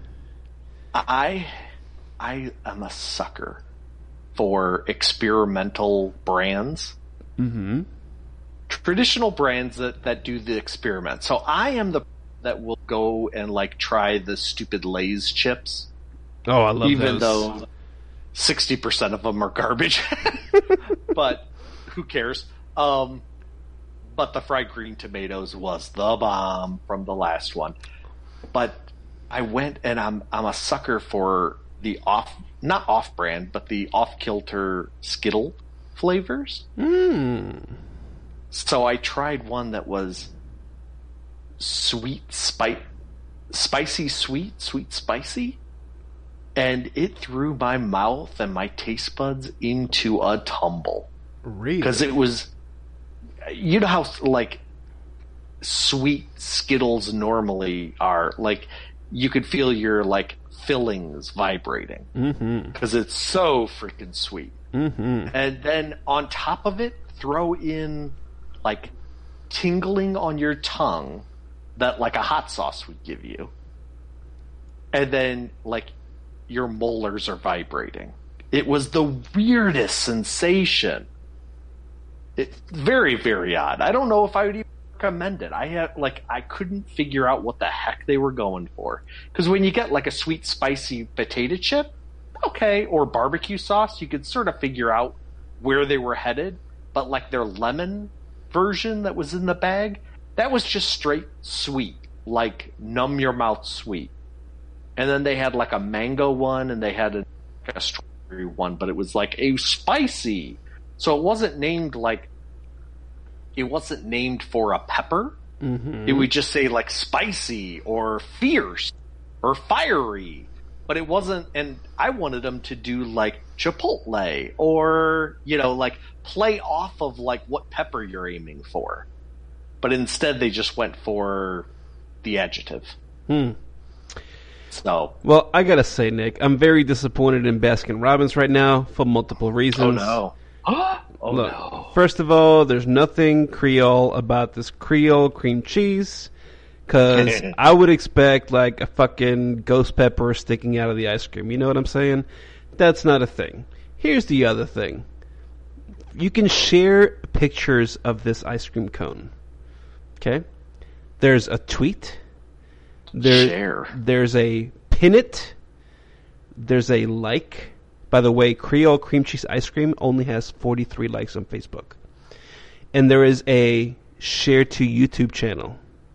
I I am a sucker for experimental brands. Mm-hmm. Traditional brands that that do the experiment. So I am the that will go and like try the stupid Lay's chips. Oh, I love even those. though sixty percent of them are garbage. But who cares? Um, but the fried green tomatoes was the bomb from the last one. But I went and I'm I'm a sucker for the off not off brand, but the off kilter Skittle flavors. Mm. So I tried one that was sweet, spice, spicy, sweet, sweet, spicy, and it threw my mouth and my taste buds into a tumble. Really? Because it was, you know how like sweet Skittles normally are. Like you could feel your like fillings vibrating because mm-hmm. it's so freaking sweet. Mm-hmm. And then on top of it, throw in like tingling on your tongue that like a hot sauce would give you. And then like your molars are vibrating. It was the weirdest sensation. It's very, very odd. I don't know if I would even recommend it. I had like I couldn't figure out what the heck they were going for. Because when you get like a sweet, spicy potato chip, okay, or barbecue sauce, you could sort of figure out where they were headed. But like their lemon version that was in the bag, that was just straight sweet, like numb your mouth sweet. And then they had like a mango one, and they had a, a strawberry one, but it was like a spicy. So it wasn't named like it wasn't named for a pepper. Mm-hmm. It would just say like spicy or fierce or fiery. But it wasn't, and I wanted them to do like Chipotle or, you know, like play off of like what pepper you're aiming for. But instead they just went for the adjective. Hmm. So. Well, I gotta say, Nick, I'm very disappointed in Baskin Robbins right now for multiple reasons. Oh no. Oh Look, no. First of all, there's nothing Creole about this Creole cream cheese. Because I would expect like a fucking ghost pepper sticking out of the ice cream. You know what I'm saying? That's not a thing. Here's the other thing. You can share pictures of this ice cream cone. Okay? There's a tweet. There, Share. There's a pin it. There's a like. By the way, Creole cream cheese ice cream only has forty-three likes on Facebook. And there is a share to YouTube channel.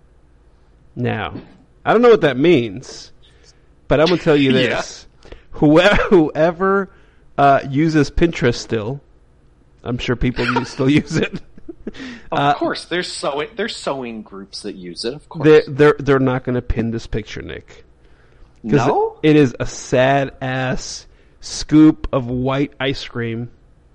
Now, I don't know what that means, but I'm going to tell you this. Yeah. Whoever, whoever uh, uses Pinterest still, I'm sure people use, still use it. Of uh, course, there's sewing, there's sewing groups that use it, of course. They're, they're, they're not going to pin this picture, Nick. No? It, it is a sad-ass scoop of white ice cream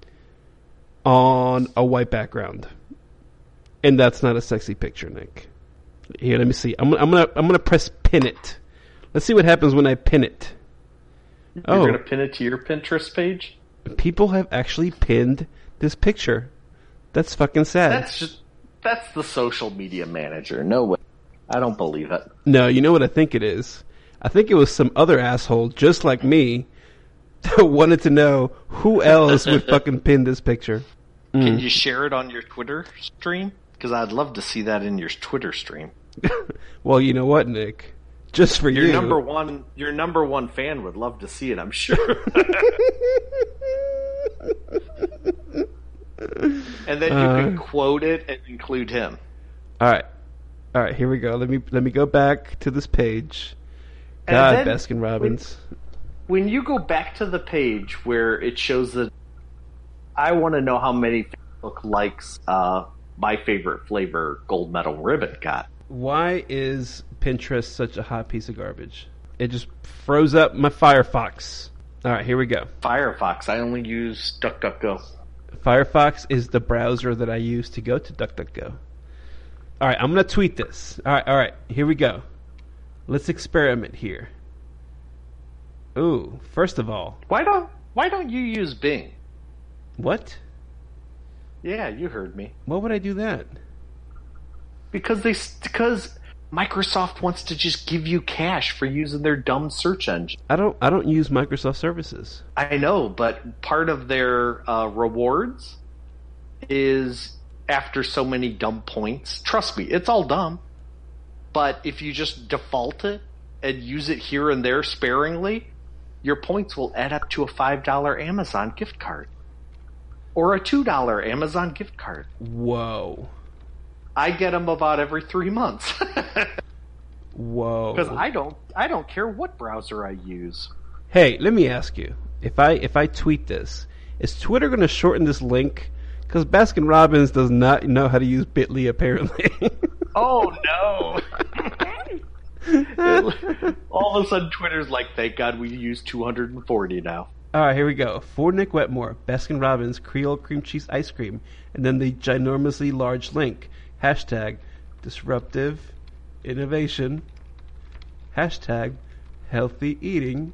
on a white background. And that's not a sexy picture, Nick. Here, let me see. I'm, I'm gonna I'm gonna press pin it. Let's see what happens when I pin it. You're oh, gonna pin it to your Pinterest page? People have actually pinned this picture. That's fucking sad. That's just that's the social media manager. No way. I don't believe it. No, you know what I think it is? I think it was some other asshole just like me that wanted to know who else would fucking pin this picture. Mm. Can you share it on your Twitter stream? Because I'd love to see that in your Twitter stream. Well, you know what, Nick? Just for your you. number one, your number one fan would love to see it, I'm sure. And then you uh, can quote it and include him. All right, all right. Here we go. Let me let me go back to this page. God, then Baskin Robbins. When, when you go back to the page where it shows that, I want to know how many Facebook likes uh, my favorite flavor, Gold Medal Ribbon, got. Why is Pinterest such a hot piece of garbage? It just froze up my Firefox. All right, here we go. Firefox. I only use DuckDuckGo. Firefox is the browser that I use to go to DuckDuckGo. All right, I'm going to tweet this. All right, all right, here we go. Let's experiment here. Ooh, first of all. Why don't Why don't you use Bing? What? Yeah, you heard me. Why would I do that? Because they because Microsoft wants to just give you cash for using their dumb search engine. I don't I don't use Microsoft services. I know, but part of their uh, rewards is after so many dumb points. Trust me, it's all dumb. But if you just default it and use it here and there sparingly, your points will add up to a five dollar Amazon gift card. Or a two dollar Amazon gift card. Whoa. I get them about every three months. Whoa. Because I don't, I don't care what browser I use. Hey, let me ask you. If I if I tweet this, is Twitter going to shorten this link? Because Baskin Robbins does not know how to use Bitly, apparently. Oh, no. All of a sudden, Twitter's like, thank God we use two hundred forty now. All right, here we go. For Nick Wetmore, Baskin Robbins Creole Cream Cheese Ice Cream, and then the ginormously large link. Hashtag disruptive innovation. Hashtag healthy eating.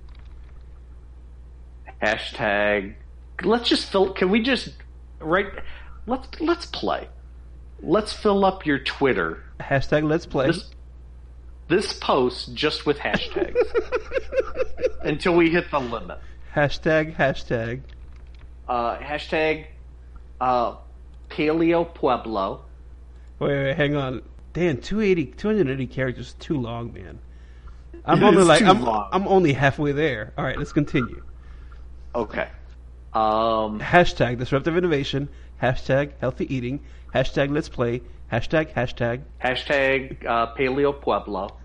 Hashtag. Let's just fill. Can we just right? Let's let's play. Let's fill up your Twitter. Hashtag let's play. This, this post just with hashtags until we hit the limit. Hashtag hashtag. Uh, hashtag uh, Paleo Pueblo. Wait, wait, hang on. Dan, two eighty, two hundred eighty characters is too long, man. I'm It only is like too I'm, long. I'm only halfway there. All right, let's continue. Okay. Um, Hashtag disruptive innovation. Hashtag healthy eating. Hashtag let's play. Hashtag hashtag. hashtag uh, Paleo Pueblo.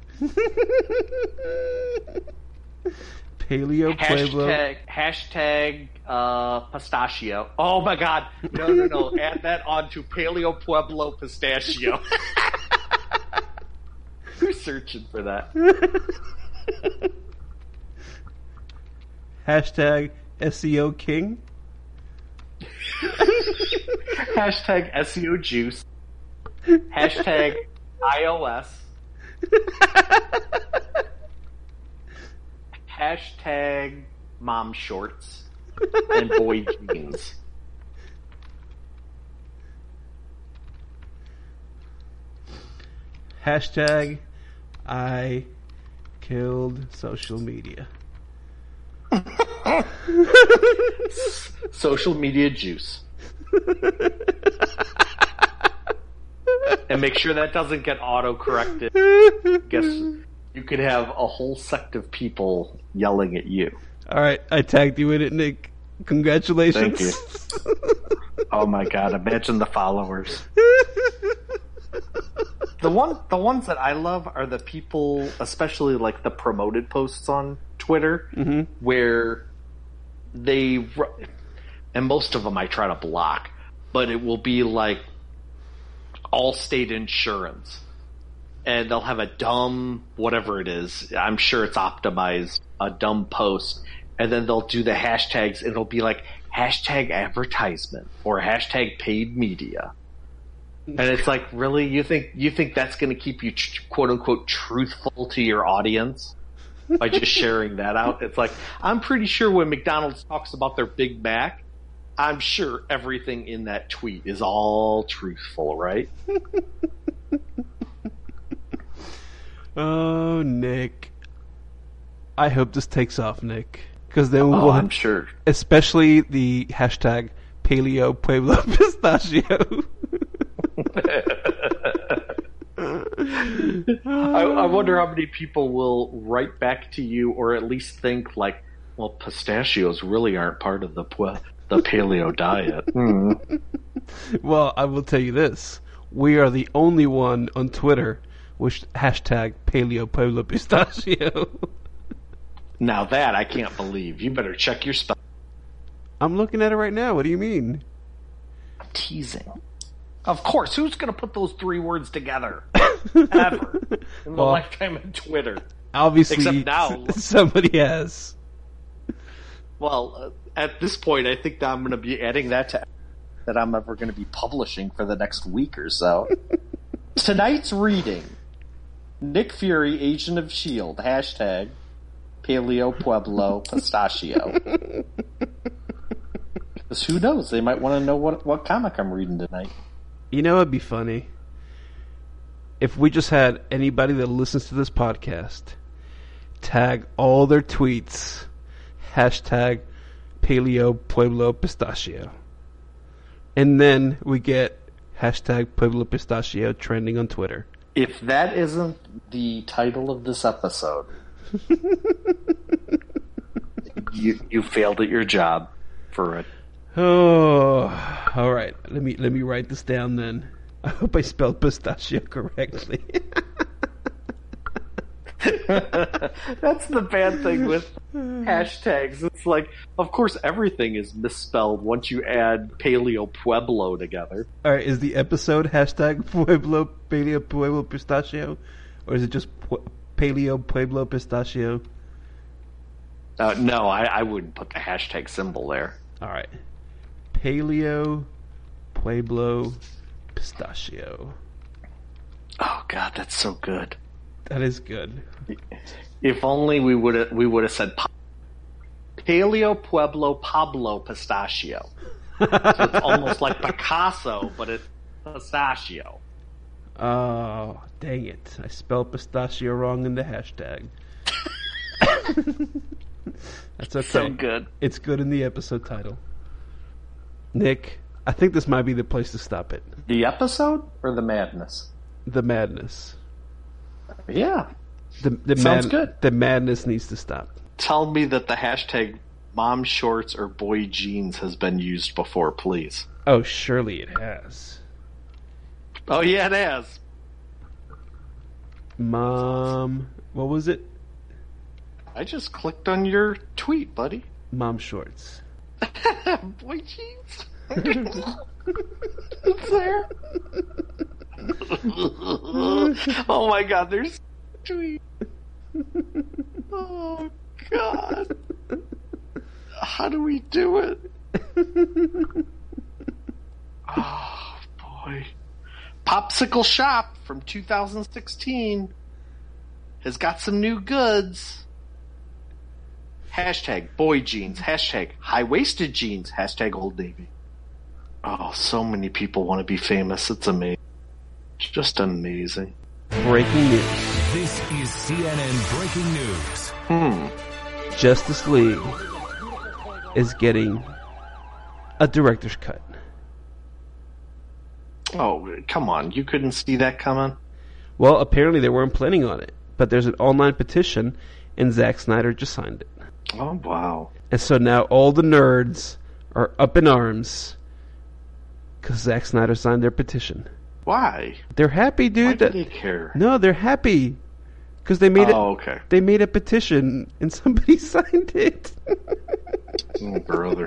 Paleo Pueblo. Hashtag, hashtag uh, pistachio. Oh my God! No, no, no! Add that onto Paleo Pueblo pistachio. Who's searching for that? Hashtag S E O King. Hashtag S E O Juice. Hashtag iOS. Hashtag Mom Shorts and Boy Jeans. Hashtag I killed social media. Social media juice. And make sure that doesn't get auto-corrected. Guess you could have a whole sect of people yelling at you. All right, I tagged you in it, Nick. Congratulations. Thank you. Oh my God, imagine the followers. The one, the ones that I love are the people, especially like the promoted posts on Twitter, mm-hmm. where they, and most of them I try to block, but it will be like Allstate Insurance, and they'll have a dumb, whatever it is, I'm sure it's optimized, a dumb post, and then they'll do the hashtags, and it'll be like hashtag advertisement or hashtag paid media. And it's like, really, you think you think that's going to keep you tr- quote unquote truthful to your audience by just sharing that out? It's like, I'm pretty sure when McDonald's talks about their Big Mac, I'm sure everything in that tweet is all truthful, right? Oh, Nick. I hope this takes off, Nick. Because then we'll Oh, have, I'm sure. especially the hashtag Paleo Pueblo Pistachio. I, I wonder how many people will write back to you, or at least think like, "Well, pistachios really aren't part of the pu- the paleo diet." Hmm. Well, I will tell you this: we are the only one on Twitter with hashtag Paleo Pueblo Pistachio. Now that I can't believe. You better check your spell. I'm looking at it right now. What do you mean? I'm teasing. Of course. Who's going to put those three words together? Ever. In the Well, lifetime of Twitter. Obviously, Except now. somebody has. Well, uh, at this point, I think that I'm going to be adding that to that I'm ever going to be publishing for the next week or so. Tonight's reading. Nick Fury, Agent of S H I E L D. Hashtag Paleo Pueblo Pistachio. Because who knows? They might want to know what, what comic I'm reading tonight. You know, it'd be funny if we just had anybody that listens to this podcast tag all their tweets hashtag Paleo Pueblo Pistachio. And then we get hashtag Pueblo Pistachio trending on Twitter. If that isn't the title of this episode, you you failed at your job for it. Oh, all right. Let me let me write this down then. I hope I spelled pistachio correctly. That's the bad thing with hashtags. It's like, of course, everything is misspelled once you add Paleo Pueblo together. All right, is the episode hashtag Pueblo Paleo Pueblo Pistachio, or is it just Pu- Paleo Pueblo Pistachio? Uh, no, I, I wouldn't put the hashtag symbol there. All right, Paleo Pueblo Pistachio. Oh God, that's so good. That is good. If only we would have we would have said Paleo Pueblo Pablo Pistachio. So it's almost like Picasso, but it's pistachio. Oh, dang it. I spelled pistachio wrong in the hashtag. That's okay. So good. It's good in the episode title. Nick, I think this might be the place to stop it. The episode or the madness? The madness. Yeah. The, the Sounds mad- good. The madness needs to stop. Tell me that the hashtag mom shorts or boy jeans has been used before, please. Oh, surely it has. Oh, yeah, it has. Mom, what was it? I just clicked on your tweet, buddy. Mom shorts. Boy jeans? It's there. Oh my God, there's a tweet. Oh God. How do we do it? Oh boy. Popsicle Shop from two thousand sixteen has got some new goods. Hashtag boy jeans. Hashtag high-waisted jeans. Hashtag Old Navy. Oh, so many people want to be famous. It's amazing. It's just amazing. Breaking news. This is C N N Breaking News. Hmm. Justice League is getting a director's cut. Oh, come on. You couldn't see that coming? Well, apparently they weren't planning on it, but there's an online petition, and Zack Snyder just signed it. Oh, wow. And so now all the nerds are up in arms because Zack Snyder signed their petition. Why? They're happy, dude. Why do that, they care? No, they're happy because they made Oh, it. okay. They made a petition and somebody signed it. Oh, brother.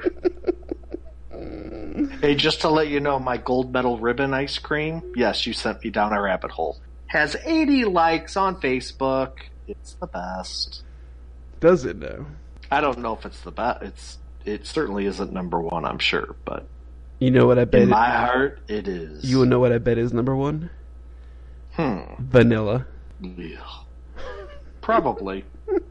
Hey, just to let you know, my gold medal ribbon ice cream, yes, you sent me down a rabbit hole, has eighty likes on Facebook. It's the best. Does it now? I don't know if it's the best. It's It certainly isn't number one, I'm sure, but You know what I bet? in it- my heart, it is. you know what I bet is number one? Hmm. Vanilla. Yeah. Probably.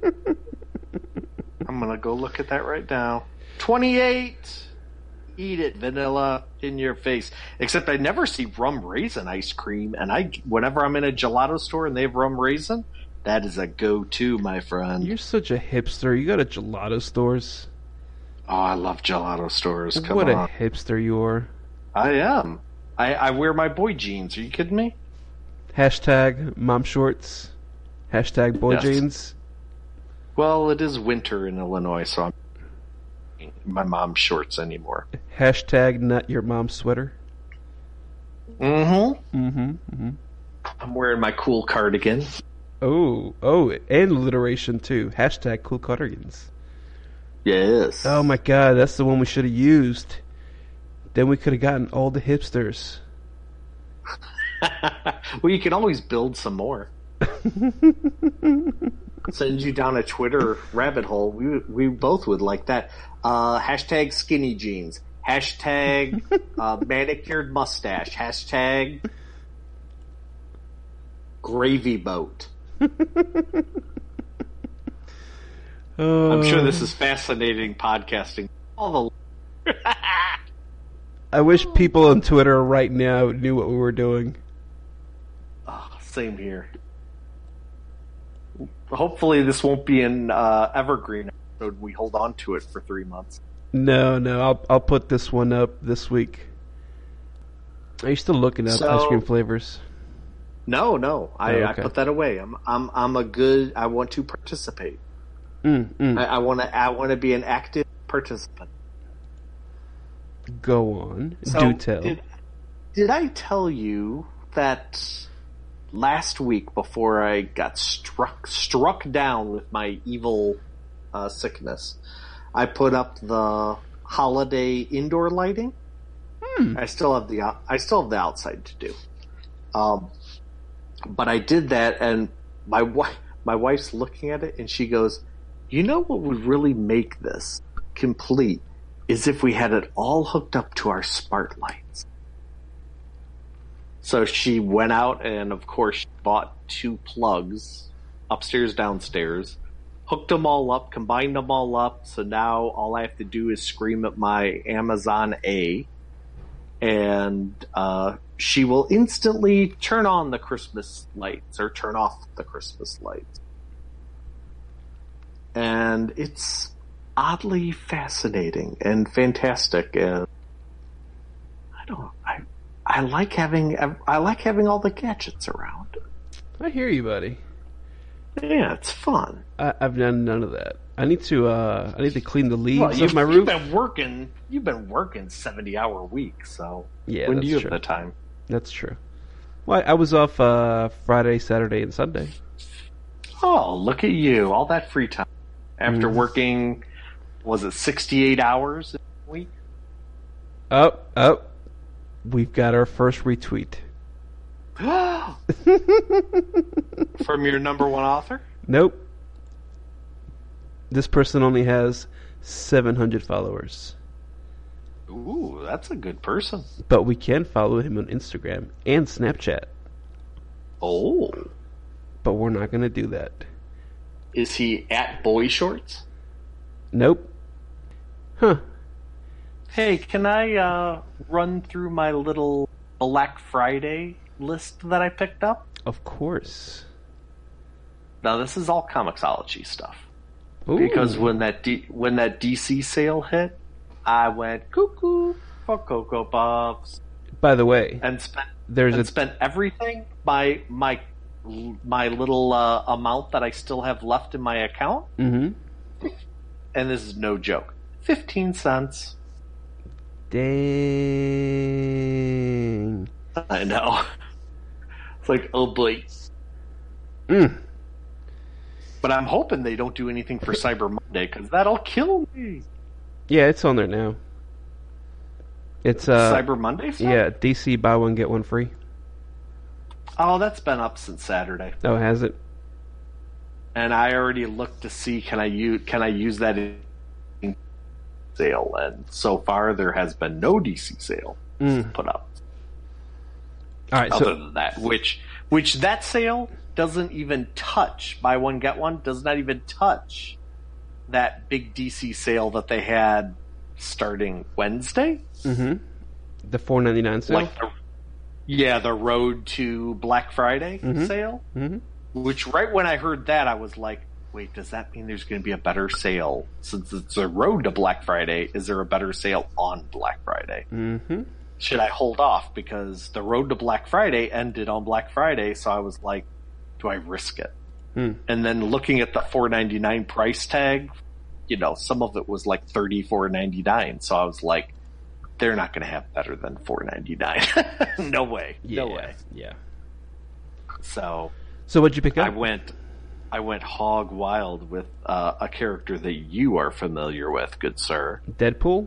I'm gonna go look at that right now. twenty-eight. Eat it, vanilla, in your face. Except I never see rum raisin ice cream, and I, whenever I'm in a gelato store and they have rum raisin, that is a go-to, my friend. You're such a hipster. You go to gelato stores. Oh, I love gelato stores. Come what on. a hipster you are. I am. I, I wear my boy jeans. Are you kidding me? Hashtag mom shorts. Hashtag boy Yes. jeans. Well, it is winter in Illinois, so I'm in my mom's shorts anymore. Hashtag not your mom's sweater. Mm-hmm. Mm-hmm. Mm-hmm. I'm wearing my cool cardigan. Oh, oh, and alliteration too. Hashtag cool cardigans. Yes. Oh my god, that's the one we should have used. Then we could have gotten all the hipsters. Well, you can always build some more. Send you down a Twitter rabbit hole. We we both would like that. Uh, hashtag skinny jeans. Hashtag uh, manicured mustache. Hashtag gravy boat. Oh. I'm sure this is fascinating podcasting. All the I wish people on Twitter right now knew what we were doing. oh, same here. Hopefully, this won't be an uh, evergreen episode. We hold on to it for three months. No, no, I'll I'll put this one up this week. Are you still looking up So- ice cream flavors? No, no, I, Oh, I okay. put that away. I'm I'm I'm a good. I want to participate. Mm, mm. I, I want to. I want to be an active participant. Go on. So, Do tell. Did, did I tell you that last week, before I got struck struck down with my evil uh, sickness, I put up the holiday indoor lighting. Hmm. I still have the out- I still have the outside to do. Um, but I did that, and my wife my wife's looking at it, and she goes, "You know what would really make this complete is if we had it all hooked up to our smart lights." So she went out, and of course, she bought two plugs, upstairs, downstairs, hooked them all up, combined them all up. So now all I have to do is scream at my Amazon A, and uh, she will instantly turn on the Christmas lights or turn off the Christmas lights. And it's oddly fascinating and fantastic, and I don't I I like having I like having all the gadgets around. I hear you, buddy. Yeah, it's fun. I, I've done none of that. I need to. Uh, I need to clean the leaves Well, of you've, my you've roof. been working. You've been working seventy hour weeks. So Yeah, when do that's you true. have the time? That's true. Well, I, I was off uh, Friday, Saturday, and Sunday. Oh, look at you! All that free time after Mhm. working. Was it sixty eight hours a week? Oh, oh, we've got our first retweet. From your number one author? Nope. This person only has seven hundred followers. Ooh, that's a good person. But we can follow him on Instagram and Snapchat. Oh, But we're not going to do that. is he at Boy Shorts? Nope. Huh. Hey, can I uh, run through my little Black Friday list that I picked up? Of course. Now, this is all Comixology stuff. Ooh. Because when that D- when that D C sale hit, I went cuckoo for Cocoa Puffs By the way, and spent there's and a spent everything my my my little uh, amount that I still have left in my account. mm-hmm. And this is no joke, fifteen cents. Dang. I know. It's like, oh boy. Mm. But I'm hoping they don't do anything for Cyber Monday, because that'll kill me. Yeah, it's on there now. It's uh, Cyber Monday stuff? yeah, D C buy one get one free. Oh, that's been up since Saturday. Oh, has it? And I already looked to see can I use can I use that in sale, and so far there has been no D C sale Mm. put up. All right, Other so than that, which which that sale doesn't even touch buy one get one does not even touch that big D C sale that they had starting Wednesday. mm-hmm. the four ninety-nine sale. Like the, yeah, the Road to Black Friday Mhm. sale. Mm-hmm. Which right when I heard that, I was like, wait, does that mean there's going to be a better sale? Since it's a road to Black Friday, is there a better sale on Black Friday? Mm-hmm. Should I hold off? Because the road to Black Friday ended on Black Friday, so I was like, do I risk it? Mm. And then looking at the four ninety-nine price tag, you know, some of it was like thirty-four ninety-nine, so I was like, they're not going to have better than four ninety-nine. No way. Yeah. No way. Yeah. So, So what'd you pick up? I went, I went hog wild with uh, a character that you are familiar with, good sir. Deadpool?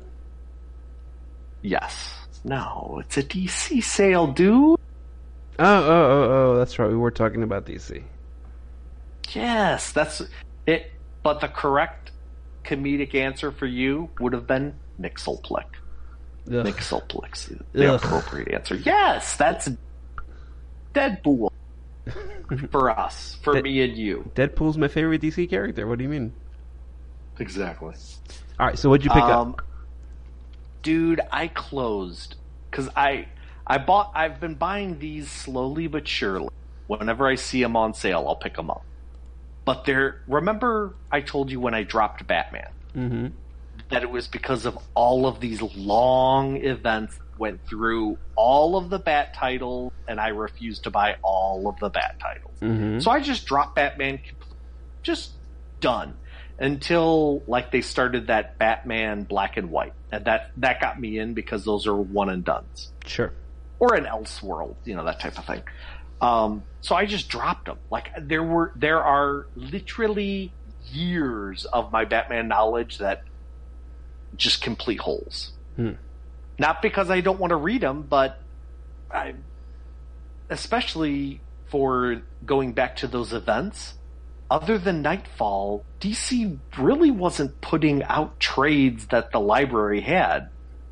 Yes. No, it's a D C sale, dude. Oh, oh, oh, oh, that's right. We were talking about D C. Yes, that's it. But the correct comedic answer for you would have been Mxyzptlk. Mxyzptlk, the Ugh. appropriate answer. Yes, that's Deadpool for us, for De- me and you. Deadpool's my favorite D C character. What do you mean? Exactly. All right, so what'd you pick um, up? Dude, I closed because I I bought. I've been buying these slowly but surely. Whenever I see them on sale, I'll pick them up. But they're, remember I told you when I dropped Batman Mm-hmm. that it was because of all of these long events went through all of the Bat titles, and I refused to buy all of the Bat titles. Mm-hmm. So I just dropped Batman, just done. Until like they started that Batman Black and White, and that that got me in because those are one and dones, Sure. or an Elseworld, you know, that type of thing. Um, so I just dropped them. Like there were, there are literally years of my Batman knowledge that just complete holes. Hmm. Not because I don't want to read them, but I, especially for going back to those events. Other than Nightfall, D C really wasn't putting out trades that the library had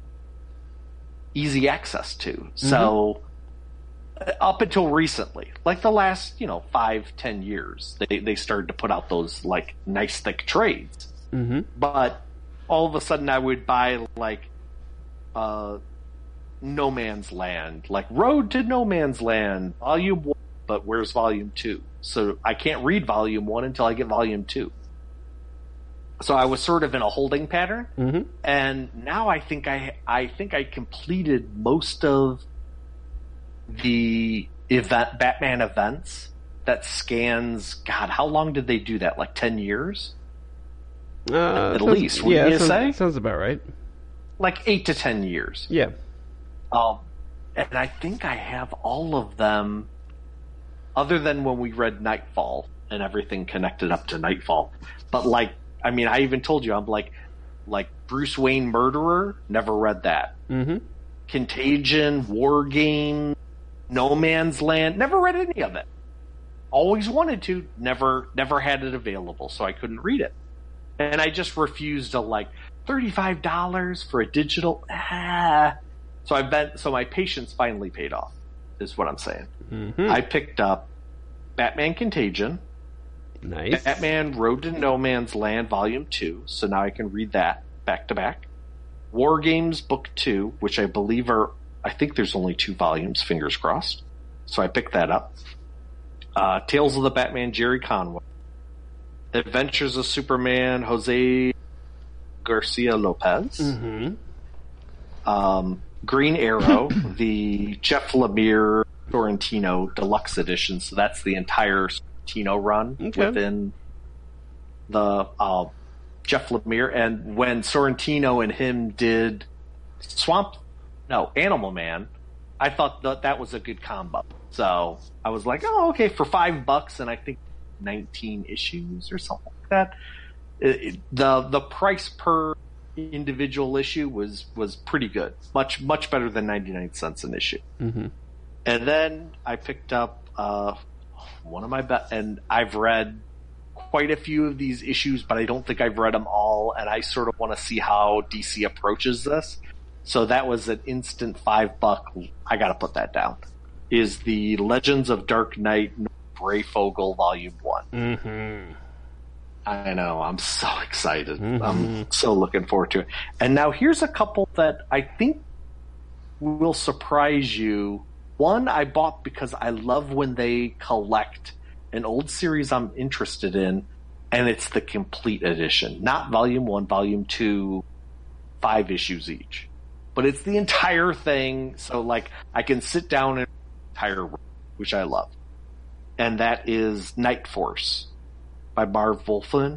easy access to. So mm-hmm. up until recently, like the last, you know, five, ten years, they they started to put out those like nice thick trades. Mm-hmm. But all of a sudden, I would buy like uh, No Man's Land, like Road to No Man's Land, Volume One. But where's Volume Two? So I can't read Volume One until I get Volume Two. So I was sort of in a holding pattern, Mm-hmm. and now I think I I think I completed most of the event Batman events that scans. God, how long did they do that? Like ten years, Uh, at sounds, least. Wouldn't yeah, you sounds, say? sounds about right. Like eight to ten years. Yeah. Um, and I think I have all of them. Other than when we read Nightfall and everything connected up to Nightfall. But like, I mean, I even told you, I'm like, like Bruce Wayne Murderer, never read that. Mm-hmm. Contagion, War Game, No Man's Land, never read any of it. Always wanted to, never, never had it available, so I couldn't read it. And I just refused to like, thirty-five dollars for a digital, ah. So I've been, so my patience finally paid off, is what I'm saying. Mm-hmm. I picked up Batman Contagion, Nice. Batman Road to No Man's Land Volume two, so now I can read that back to back. War Games Book two, which I believe are, I think there's only two volumes, fingers crossed. So I picked that up. Uh, Tales of the Batman, Jerry Conway. Adventures of Superman, Jose Garcia Lopez. Mm-hmm. Um, Green Arrow, the Jeff Lemire Sorrentino Deluxe Edition, so that's the entire Sorrentino run Okay. within the uh, Jeff Lemire. And when Sorrentino and him did Swamp, no, Animal Man, I thought that that was a good combo. So I was like, oh, okay, for five bucks, and I think nineteen issues or something like that. It, it, the the price per individual issue was was pretty good, much much better than ninety-nine cents an issue. Mm-hmm. And then I picked up uh, one of my be- and I've read quite a few of these issues, but I don't think I've read them all, and I sort of want to see how D C approaches this. So that was an instant five buck. I got to put that down. Is the Legends of Dark Knight Brayfogle Volume One? Mm-hmm. I know. I'm so excited. Mm-hmm. I'm so looking forward to it. And now here's a couple that I think will surprise you. One I bought because I love when they collect an old series I'm interested in, and it's the complete edition. Not volume one, volume two, five issues each. But it's the entire thing, so like I can sit down and entire, which I love. And that is Night Force by Marv Wolfman.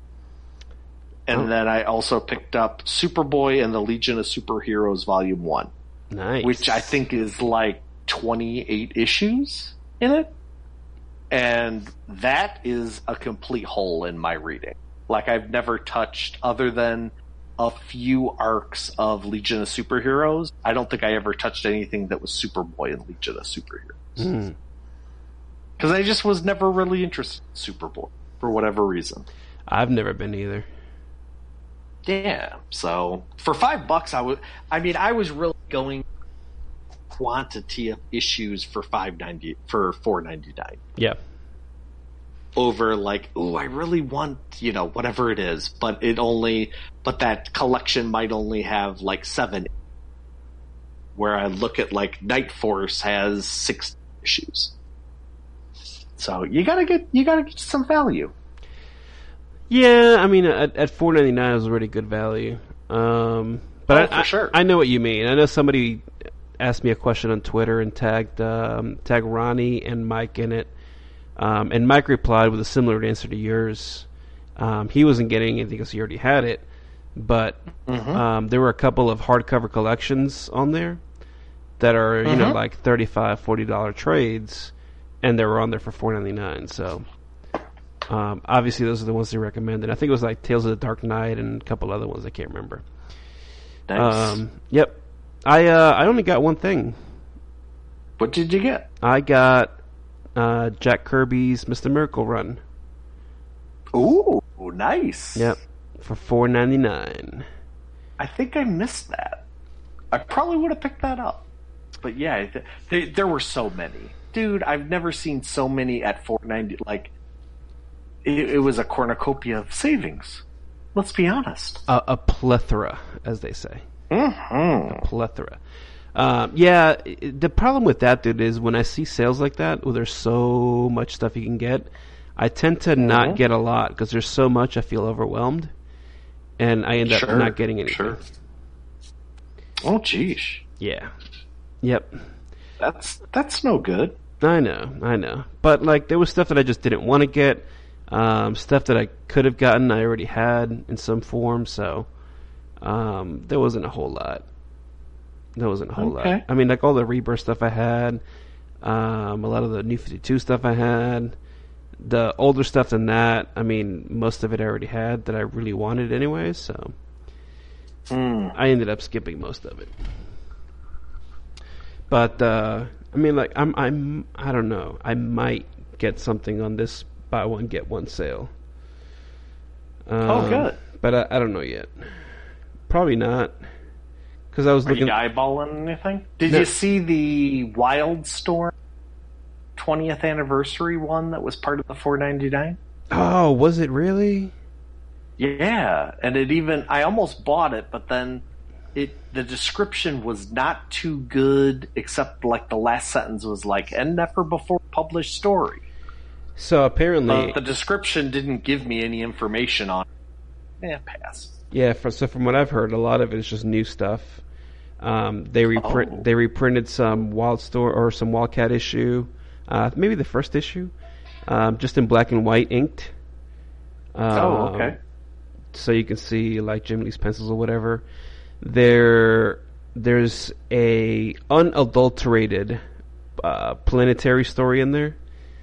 And Oh. then I also picked up Superboy and the Legion of Superheroes Volume one. Nice. Which I think is like twenty-eight issues in it. And that is a complete hole in my reading. Like, I've never touched, other than a few arcs of Legion of Superheroes, I don't think I ever touched anything that was Superboy in Legion of Superheroes. Because mm. I just was never really interested in Superboy, for whatever reason. I've never been either. Yeah, so for five bucks, I would. I mean, I was really going quantity of issues for five ninety for four ninety nine. Yeah. Over like, oh, I really want, you know, whatever it is, but it only, but that collection might only have like seven. Where I look at like Night Force has six issues. So you gotta get, you gotta get some value. Yeah, I mean, at, at four ninety nine is already good value. Um, but oh, I, for sure. I, I know what you mean. I know somebody asked me a question on Twitter and tagged um, tagged Ronnie and Mike in it. Um, and Mike replied with a similar answer to yours. Um, he wasn't getting anything because he already had it. But mm-hmm. um, there were a couple of hardcover collections on there that are, mm-hmm. you know, like thirty-five dollars, forty dollars trades. And they were on there for four ninety nine. So... Um, obviously, those are the ones they recommended. I think it was like Tales of the Dark Knight and a couple other ones. I can't remember. Nice. Um, yep. I uh, I only got one thing. What did you get? I got uh, Jack Kirby's Mister Miracle run. Ooh, nice. Yep, for four ninety nine. I think I missed that. I probably would have picked that up. But yeah, th- they, there were so many, dude. I've never seen so many at four ninety. Like. It, it was a cornucopia of savings. Let's be honest. Uh, a plethora, as they say. Mm-hmm. A plethora. Um, yeah, it, the problem with that, dude, is when I see sales like that, where there's so much stuff you can get, I tend to mm-hmm. not get a lot because there's so much I feel overwhelmed, and I end up sure, not getting anything. Sure. Oh, geez. Yeah. Yep. That's that's no good. I know, I know. But like, there was stuff that I just didn't want to get. Um, stuff that I could have gotten, I already had in some form, so um, there wasn't a whole lot. There wasn't a whole okay. lot. I mean, like all the Rebirth stuff I had, um, a lot of the New fifty-two stuff I had, the older stuff than that, I mean, most of it I already had that I really wanted anyway, so mm. I ended up skipping most of it. But, uh, I mean, like, I'm, I'm, I don't know, I might get something on this buy one get one sale. Um, oh, good. But I, I don't know yet. Probably not, because I was Are looking. you eyeballing anything? Did no. you see the Wildstorm twentieth anniversary one that was part of the four ninety-nine? Oh, was it really? Yeah, and it even I almost bought it, but then it the description was not too good, except like the last sentence was like, "and never before published story." So apparently, uh, the description didn't give me any information on it. Eh, pass. Yeah, for, so from what I've heard, a lot of it is just new stuff. Um, they reprint, oh. they reprinted some Wildstorm or some Wildcat issue, uh, maybe the first issue, um, just in black and white inked. Um, oh, okay. So you can see like Jim Lee's pencils or whatever. There, there's a unadulterated uh, planetary story in there.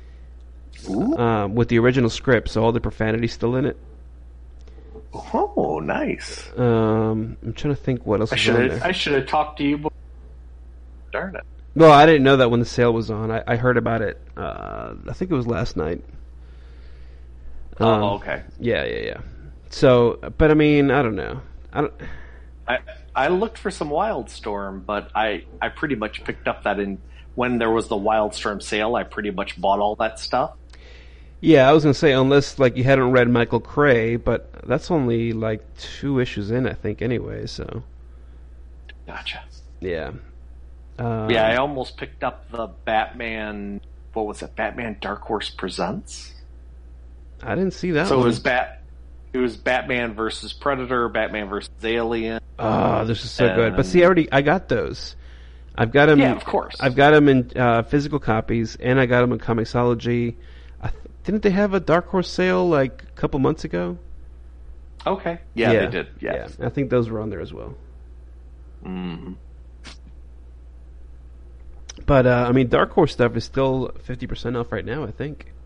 Um, with the original script, so all the profanity's still in it. Oh, nice. Um, I'm trying to think what else I is should on have, there. I should have talked to you before. Darn it. Well, I didn't know that when the sale was on. I, I heard about it, uh, I think it was last night. Oh, um, okay. Yeah, yeah, yeah. So, but I mean, I don't know. I don't... I, I looked for some Wildstorm, but I, I pretty much picked up that in when there was the Wildstorm sale, I pretty much bought all that stuff. Yeah, I was going to say, unless like you hadn't read Michael Cray, but that's only like two issues in, I think, anyway, so. Gotcha. Yeah. Um, yeah, I almost picked up the Batman, what was it, Batman Dark Horse Presents? I didn't see that so one. it was Bat, it was Batman versus Predator, Batman versus Alien. Oh, this is so and, good. But see, I already, I got those. I've got them. Yeah, of course. I've got them in uh, physical copies, and I got them in Comixology. I th- didn't they have a Dark Horse sale like a couple months ago? Okay. Yeah, yeah. they did. Yeah. yeah. I think those were on there as well. Mm. But uh, I mean, Dark Horse stuff is still fifty percent off right now, I think.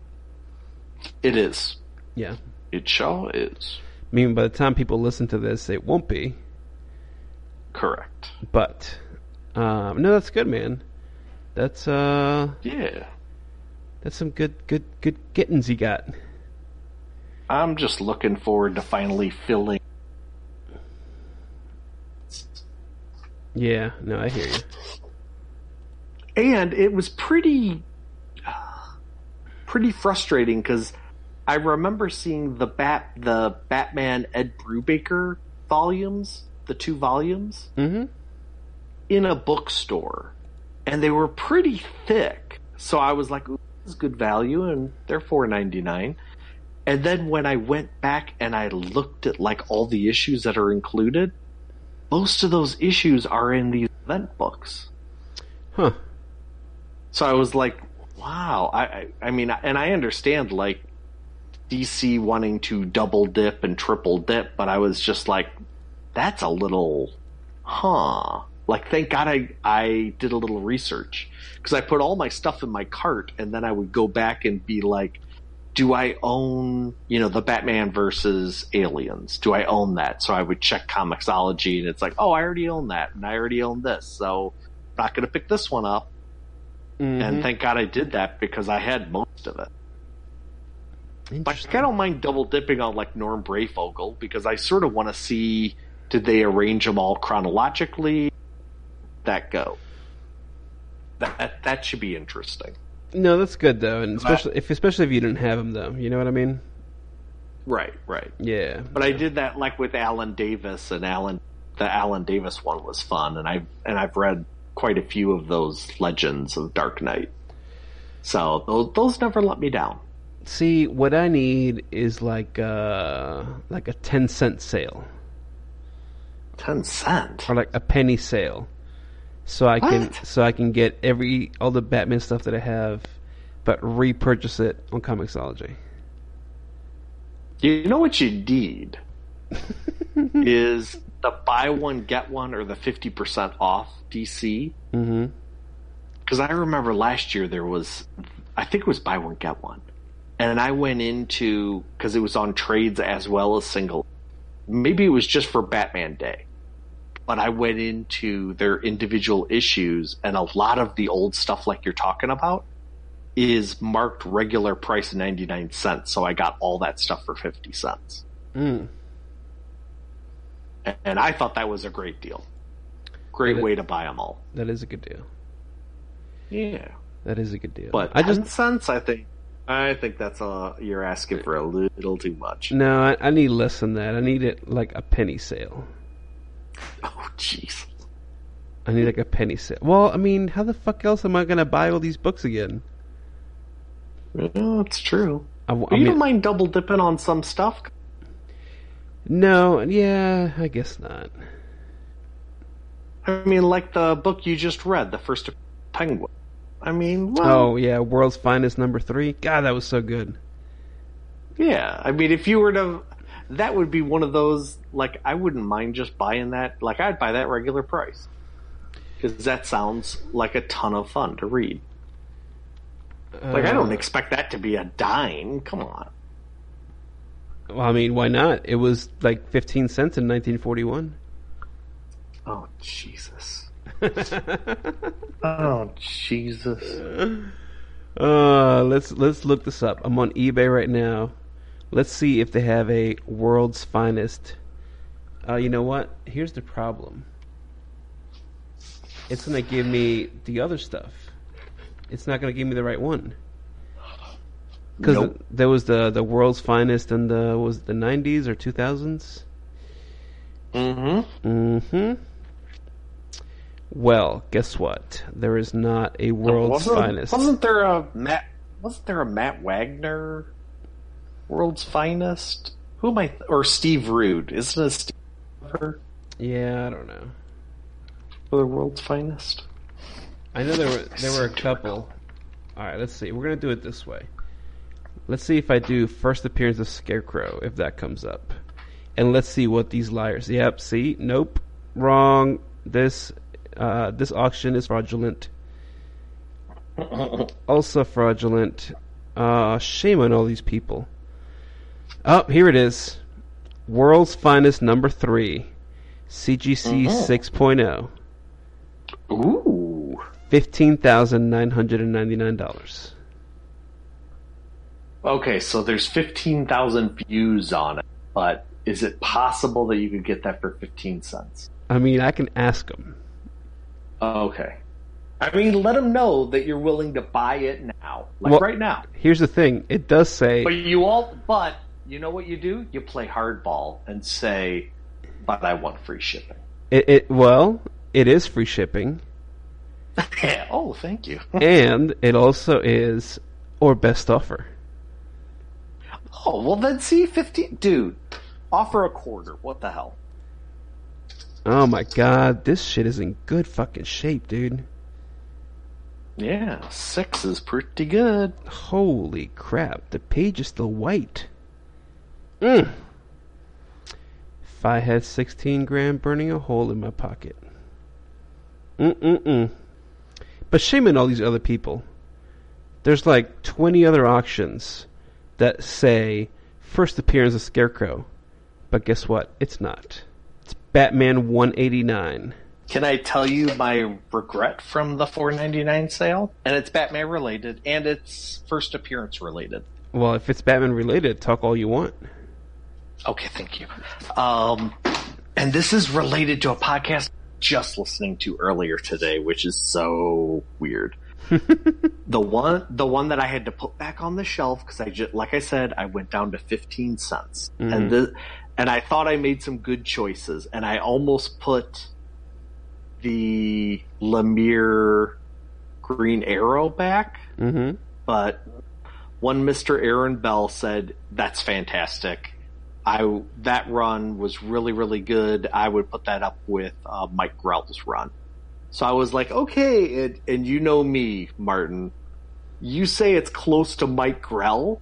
It is. Yeah. It sure is. I mean, by the time people listen to this, it won't be. Correct. But, um, no, that's good, man. That's, uh... Yeah. That's some good, good, good gettins you got. I'm just looking forward to finally filling. Yeah, no, I hear you. And it was pretty, uh, pretty frustrating because I remember seeing the Bat, the Batman Ed Brubaker volumes, the two volumes, mm-hmm. in a bookstore, and they were pretty thick. So I was like, "Ooh, this is good value," and they're four ninety-nine. And then when I went back and I looked at like all the issues that are included, most of those issues are in these event books. Huh. So I was like, wow. I, I, I mean, and I understand like D C wanting to double dip and triple dip, but I was just like, that's a little, huh. Like, thank God I, I did a little research because I put all my stuff in my cart and then I would go back and be like, do I own, you know, the Batman versus Aliens? Do I own that? So I would check Comixology and it's like, oh, I already own that and I already own this. So I'm not going to pick this one up. Mm-hmm. And thank God I did that because I had most of it. Like, I don't mind double dipping on like Norm Brayfogle because I sort of want to see, did they arrange them all chronologically? That go. That that should be interesting. No, that's good though, and especially if especially if you didn't have them though, you know what I mean? Right, right. Yeah. But I did that like with Alan Davis, and Alan, the Alan Davis one was fun, and I and I've read quite a few of those Legends of Dark Knight. So those those never let me down. See, what I need is like uh like a ten cent sale. Ten cent? Or like a penny sale. So I can What? so I can get every all the Batman stuff that I have, but repurchase it on Comixology. You know what you need is the buy one get one or the fifty percent off D C. Mm-hmm. Because I remember last year there was, I think it was buy one get one, and I went into because it was on trades as well as single. Maybe it was just for Batman Day. But I went into their individual issues, and a lot of the old stuff like you're talking about is marked regular price ninety-nine cents. So I got all that stuff for fifty cents. Mm. And I thought that was a great deal. Great That- way to buy them all. That is a good deal. Yeah. That is a good deal. But I ten just cents, I think, I think that's a, you're asking for a little too much. no, I, I need less than that. I need it like a penny sale. Oh, jeez. I need like a penny sale. Well, I mean, how the fuck else am I gonna buy all these books again? Well, it's true. I, But I you mean, don't mind double dipping on some stuff? no, yeah, I guess not. I mean, like the book you just read, the first Penguin. I mean, well, Oh yeah, World's Finest number three. God, that was so good. yeah. I mean, if you were to, that would be one of those, like, I wouldn't mind just buying that. Like, I'd buy that regular price. Because that sounds like a ton of fun to read. Like, I don't Uh, expect that to be a dime. Come on. Well, I mean, why not? It was like fifteen cents in nineteen forty-one. Oh, Jesus. Oh, Jesus. Uh, let's let's look this up. I'm on eBay right now. Let's see if they have a World's Finest. Uh, you know what? Here's the problem. It's gonna give me the other stuff. It's not gonna give me the right one. Because Nope. there was the the World's Finest in the was it the nineties or two thousands. Mm-hmm. Mm-hmm. Well, guess what? There is not a World's wasn't, Finest. Wasn't there a Matt? Wasn't there a Matt Wagner World's Finest? Who am I? Th- or Steve Rude? Isn't it Steve for Yeah, I don't know. the World's Finest? I know there were there were a couple. All right, let's see. We're gonna do it this way. Let's see if I do first appearance of Scarecrow, if that comes up, and let's see what these liars. Yep. See, nope, wrong. This uh, this auction is fraudulent. Also fraudulent. Uh, shame on all these people. Oh, here it is. World's Finest number three. C G C mm-hmm. six point oh. Ooh. fifteen thousand nine hundred ninety-nine dollars. Okay, so there's fifteen thousand views on it, but is it possible that you could get that for fifteen cents? I mean, I can ask them. Okay. I mean, let them know that you're willing to buy it now. Like well, right now. Here's the thing. It does say... But you all... But, you know what you do? You play hardball and say, but I want free shipping. It, it Well, it is free shipping. Yeah. Oh, thank you. And it also is or best offer. Oh, well then see, fifteen... Dude, offer a quarter. What the hell? Oh my god, this shit is in good fucking shape, dude. Yeah, six is pretty good. Holy crap, the page is still white. Mm. If I had sixteen grand burning a hole in my pocket. Mm-mm-mm. But shame on all these other people. There's like twenty other auctions that say first appearance of Scarecrow. But guess what? It's not. It's Batman one eighty-nine. Can I tell you my regret from the four ninety-nine sale? And it's Batman related, and it's first appearance related. Well, if it's Batman related, talk all you want. Okay, thank you. Um, and this is related to a podcast just listening to earlier today, which is so weird. the one, the one that I had to put back on the shelf because I just, like I said, I went down to fifteen cents, mm-hmm. and the, and I thought I made some good choices, and I almost put the Lemire Green Arrow back, mm-hmm. but one Mister Aaron Bell said that's fantastic. I that run was really really good. I would put that up with uh, Mike Grell's run. So I was like, okay, and, and you know me, Martin. You say it's close to Mike Grell.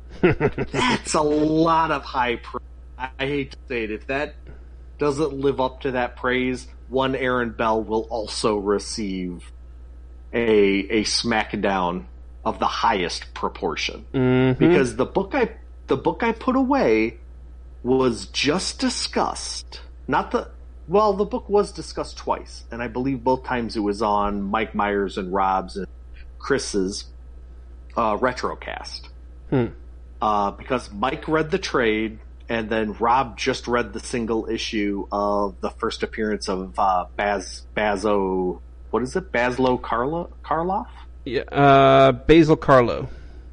That's a lot of high praise. I hate to say it. If that doesn't live up to that praise, one Aaron Bell will also receive a a smackdown of the highest proportion. Mm-hmm. Because the book I the book I put away was just discussed. Not the well, the book was discussed twice, and I believe both times it was on Mike Myers and Rob's and Chris's uh, retrocast. Hmm. Uh, because Mike read the trade, and then Rob just read the single issue of the first appearance of uh, Baz Bazo. What is it? Baslo Karlo, Karloff? Yeah, uh, Basil Carlo.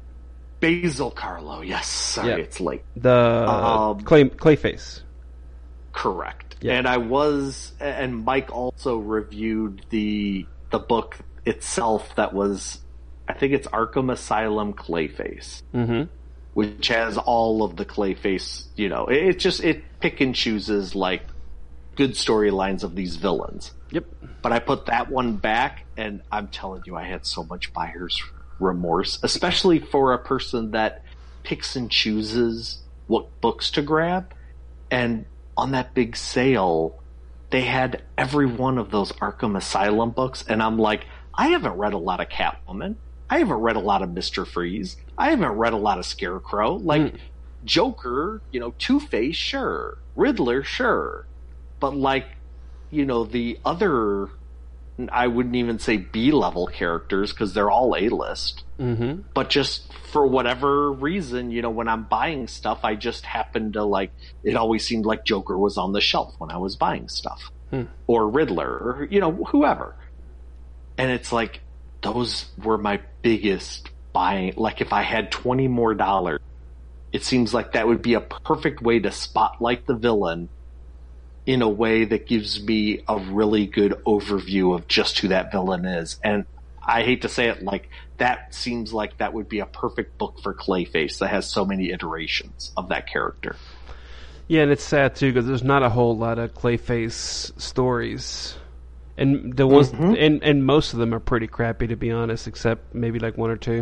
Basil Carlo. Yes, sorry, yeah. It's late. The um, clay Clayface. Correct. Yeah. And I was, and Mike also reviewed the the book itself. That was, I think it's Arkham Asylum Clayface, mm-hmm. which has all of the Clayface. You know, it, it just it pick and chooses like good storylines of these villains. Yep. But I put that one back, and I'm telling you, I had so much buyer's remorse, especially for a person that picks and chooses what books to grab. And on that big sale, they had every one of those Arkham Asylum books, and I'm like, I haven't read a lot of Catwoman. I haven't read a lot of Mister Freeze. I haven't read a lot of Scarecrow. Like, mm. Joker, you know, Two-Face, sure. Riddler, sure. But, like, you know, the other, I wouldn't even say B-level characters, because they're all A-list. Mm-hmm. But just for whatever reason, you know, when I'm buying stuff, I just happen to, like, it always seemed like Joker was on the shelf when I was buying stuff. Hmm. Or Riddler, or, you know, whoever. And it's like, those were my biggest buying. Like, if I had twenty more dollars, it seems like that would be a perfect way to spotlight the villain in a way that gives me a really good overview of just who that villain is. And I hate to say it, like, that seems like that would be a perfect book for Clayface that has so many iterations of that character. Yeah, and it's sad too because there's not a whole lot of Clayface stories, and the ones mm-hmm. and and most of them are pretty crappy, to be honest, except maybe like one or two.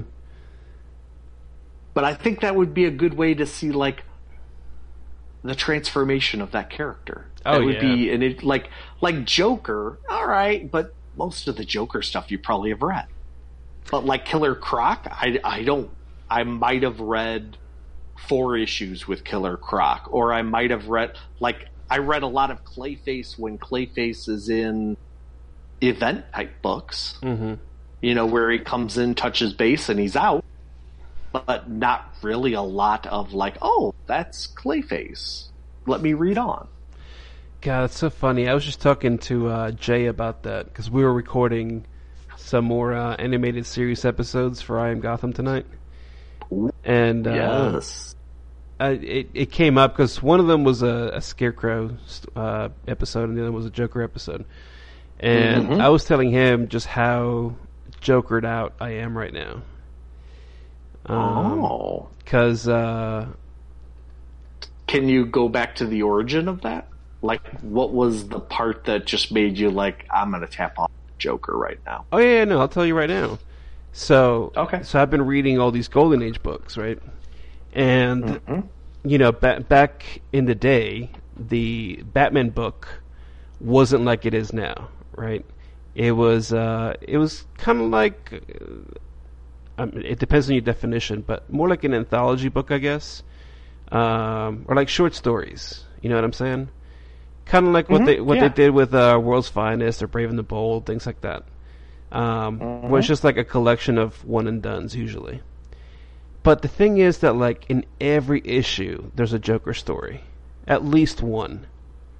But I think that would be a good way to see, like, the transformation of that character. Oh, that would yeah. be, and it like like Joker, all right, but most of the Joker stuff you probably have read. But like Killer Croc, I, I don't I might have read four issues with Killer Croc, or I might have read, like, I read a lot of Clayface when Clayface is in event-type books, mm-hmm. you know, where he comes in, touches base, and he's out, but not really a lot of, like, oh, that's Clayface. Let me read on. God, that's so funny. I was just talking to uh, Jay about that, because we were recording some more uh, animated series episodes for I Am Gotham tonight. And uh, yes. I, it, it came up because one of them was a, a Scarecrow uh, episode and the other was a Joker episode. And mm-hmm. I was telling him just how jokered out I am right now. Um, oh. Because... Uh, Can you go back to the origin of that? Like, what was the part that just made you like, I'm going to tap off Joker right now? Oh, yeah, no, I'll tell you right now. So, okay. so I've been reading all these Golden Age books, right? And, mm-hmm. you know, ba- back in the day, the Batman book wasn't like it is now, right? It was, uh, it was kind of like, uh, I mean, it depends on your definition, but more like an anthology book, I guess, um, or like short stories. You know what I'm saying? Kind of like mm-hmm. what they what yeah. they did with uh, World's Finest or Brave and the Bold, things like that. Um, mm-hmm. Where it's just like a collection of one and dones usually. But the thing is that like in every issue, there's a Joker story, at least one.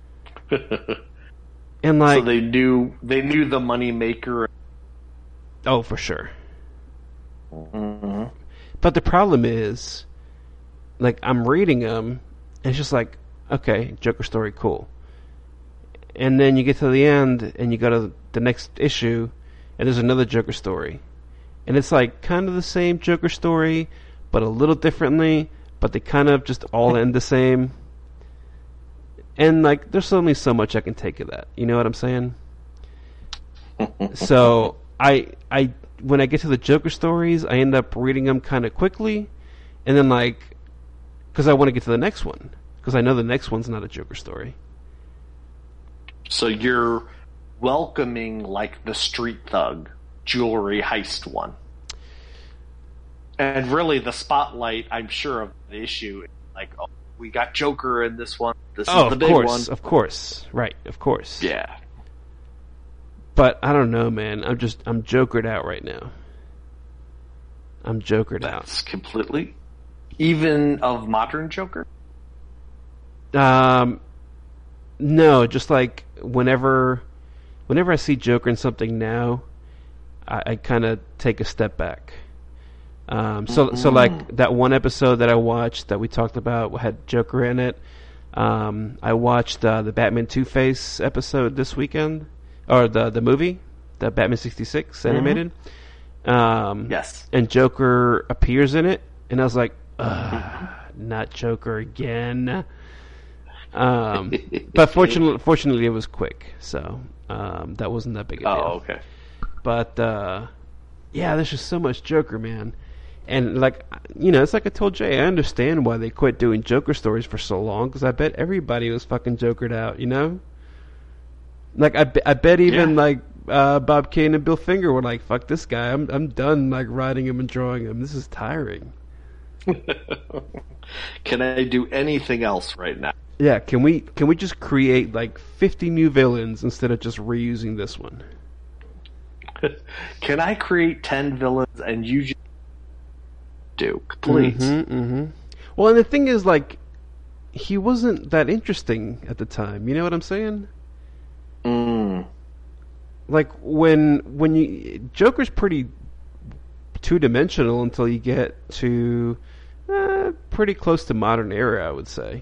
And like, so they knew they knew the money maker. Oh, for sure. Mm-hmm. But the problem is, like, I'm reading them, and it's just like, okay, Joker story, cool. And then you get to the end, and you go to the next issue, and there's another Joker story. And it's like kind of the same Joker story, but a little differently, but they kind of just all end the same. And, like, there's only so much I can take of that. You know what I'm saying? So, I, I, when I get to the Joker stories, I end up reading them kind of quickly, and then, like, because I want to get to the next one, because I know the next one's not a Joker story. So you're welcoming, like, the street thug jewelry heist one. And really, the spotlight, I'm sure, of the issue, like, oh, we got Joker in this one. This oh, is the of big course, one. Of course, right, of course. Yeah. But I don't know, man. I'm just, I'm jokered out right now. I'm jokered out. That's completely... Even of modern Joker? Um, no, just like whenever, whenever I see Joker in something now, I, I kind of take a step back. Um, so, mm-hmm. so like that one episode that I watched that we talked about had Joker in it. Um, I watched uh, the Batman Two-Face episode this weekend, or the the movie, the Batman sixty-six animated. Mm-hmm. Um, yes, and Joker appears in it, and I was like, ugh, not Joker again. Um, but fortunately, fortunately, it was quick, so um, that wasn't that big a deal. Oh, okay. But uh, yeah, there's just so much Joker, man. And like, you know, it's like I told Jay, I understand why they quit doing Joker stories for so long, because I bet everybody was fucking Jokered out, you know? Like, I, be, I bet even, yeah. like, uh, Bob Kane and Bill Finger were like, fuck this guy, I'm I'm done, like, writing him and drawing him. This is tiring. Can I do anything else right now? Yeah, can we can we just create, like, fifty new villains instead of just reusing this one? Can I create ten villains and you just Duke, please? Mm-hmm, mm-hmm. Well, and the thing is, like, he wasn't that interesting at the time. You know what I'm saying? Mm. Like, when when you... Joker's pretty two-dimensional until you get to uh, pretty close to modern era, I would say.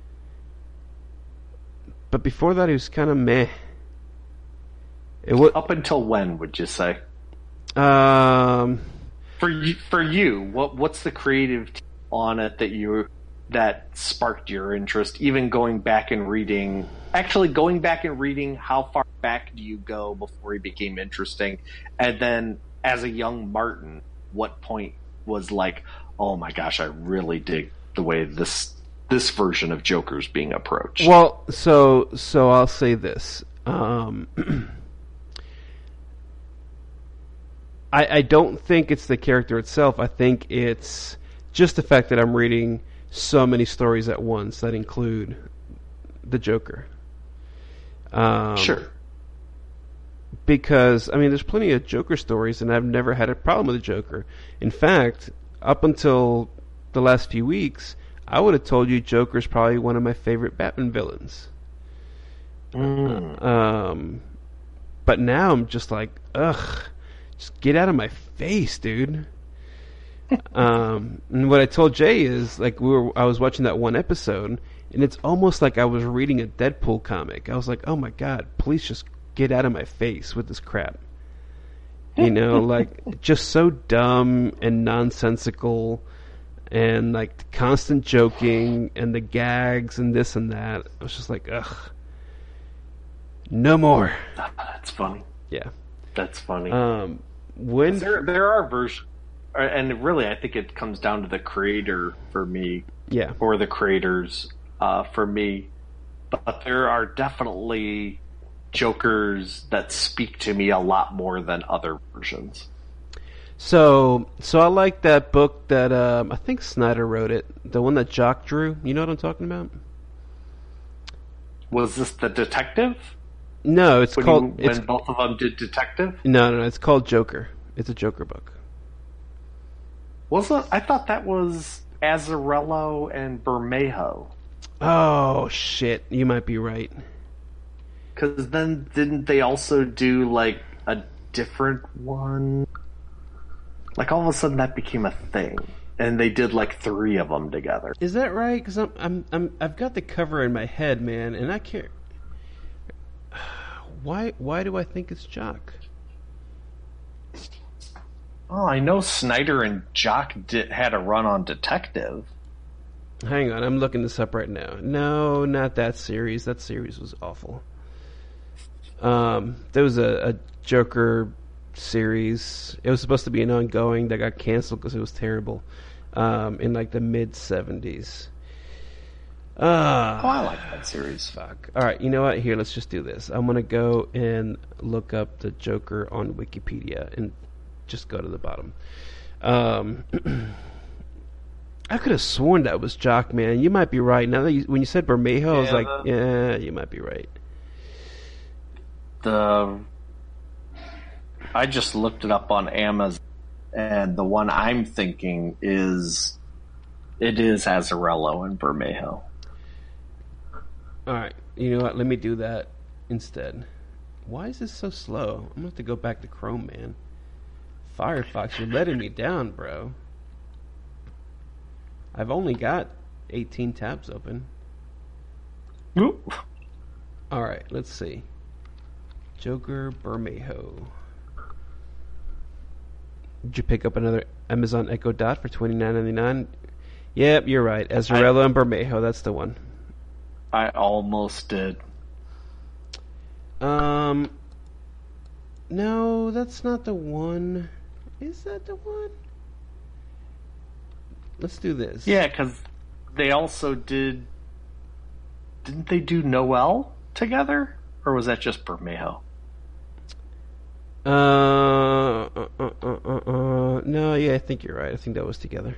But before that, he was kind of meh. It was, Up until when, would you say? Um... For you, for you, what what's the creative team on it that you that sparked your interest? Even going back and reading, actually going back and reading, how far back do you go before he became interesting? And then, as a young Martin, what point was like, oh my gosh, I really dig the way this this version of Joker's being approached? Well, so so I'll say this. Um, I, I don't think it's the character itself. I think it's just the fact that I'm reading so many stories at once that include the Joker. Um, sure. Because, I mean, there's plenty of Joker stories, and I've never had a problem with the Joker. In fact, up until the last few weeks, I would have told you Joker's probably one of my favorite Batman villains. Mm. Um, but now I'm just like, ugh, just get out of my face, dude. um, and what I told Jay is, like, we were, I was watching that one episode, and it's almost like I was reading a Deadpool comic. I was like, oh my god, please just get out of my face with this crap. You know, like, just so dumb and nonsensical, and like the constant joking and the gags and this and that. I was just like, ugh, no more. That's funny. Yeah, that's funny. Um, when there there are versions, and really, I think it comes down to the creator for me. Yeah, or the creators uh, for me. But there are definitely Jokers that speak to me a lot more than other versions. So, so I like that book that um, I think Snyder wrote it, the one that Jock drew. You know what I'm talking about? Was this the detective? No, it's when called. You, when it's, both of them did detective? No, no, no. It's called Joker. It's a Joker book. Was it? I thought that was Azzarello and Bermejo. Oh shit! You might be right. Because then didn't they also do like a different one? Like all of a sudden that became a thing, and they did like three of them together. Is that right? Because I'm, I'm, I'm, I've got the cover in my head, man, and I can't. Why, why do I think it's Jock? Oh, I know Snyder and Jock did, had a run on Detective. Hang on, I'm looking this up right now. No, not that series. That series was awful. Um, there was a, a Joker series. It was supposed to be an ongoing that got canceled because it was terrible. Um, in like the mid seventies. Uh, oh, I like that series. Fuck. All right, you know what? Here, let's just do this. I'm gonna go and look up the Joker on Wikipedia and just go to the bottom. Um, I could have sworn that was Jock, man. You might be right. Now that you, when you said Bermejo, yeah, I was like, the, yeah, you might be right. The I just looked it up on Amazon, and the one I'm thinking is it is Azzarello and Bermejo. All right, you know what? Let me do that instead. Why is this so slow? I'm gonna have to go back to Chrome, man. Firefox, you're letting me down, bro. I've only got eighteen tabs open. Oop. All right, let's see. Joker Bermejo. Did you pick up another Amazon Echo Dot for twenty-nine ninety-nine? Yep, you're right. Azzarello I, and Bermejo, that's the one. I almost did. Um, no, that's not the one. Is that the one? Let's do this. Yeah, because they also did... Didn't they do Noel together? Or was that just Bermejo? Uh, uh, uh, uh, uh, uh, no, yeah, I think you're right. I think that was together.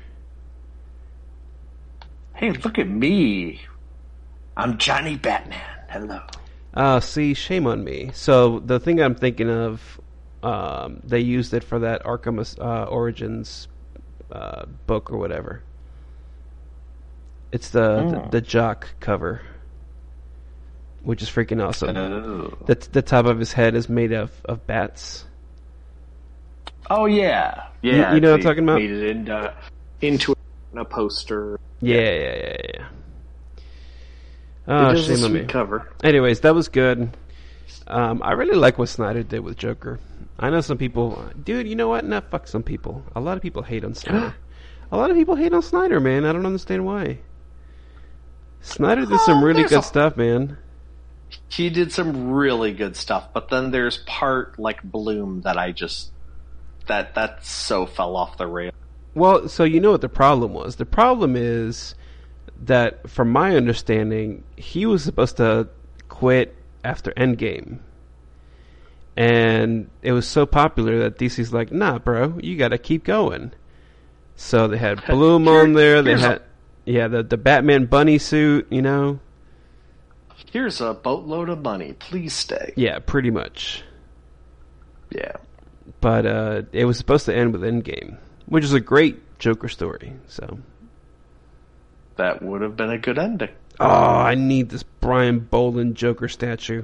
Hey, look at me. I'm Johnny Batman. Hello. Uh, see, shame on me. So, the thing I'm thinking of, um, they used it for that Arkham uh, Origins uh, book or whatever. It's the, mm. the, the Jock cover, which is freaking awesome. Oh. The, the top of his head is made of, of bats. Oh, yeah. Yeah. You, you know what I'm talking about? Made it into, into a poster. Yeah, yeah, yeah, yeah. Oh, it is shame a on sweet me. cover. Anyways, that was good. Um, I really like what Snyder did with Joker. I know some people... Dude, you know what? Nah, fuck some people. A lot of people hate on Snyder. A lot of people hate on Snyder, man. I don't understand why. Snyder did some really good a... stuff, man. He did some really good stuff, but then there's part like Bloom that I just... That, that so fell off the rail. Well, so you know what the problem was. The problem is that, from my understanding, he was supposed to quit after Endgame. And it was so popular that D C's like, nah, bro, you got to keep going. So they had Bloom Here- on there. They here's had, a- yeah, the the Batman bunny suit. You know, Here's a boatload of money. Please stay. yeah, pretty much. Yeah. But uh, it was supposed to end with Endgame, which is a great Joker story. So, That would have been a good ending. oh, I need this Brian Boland Joker statue.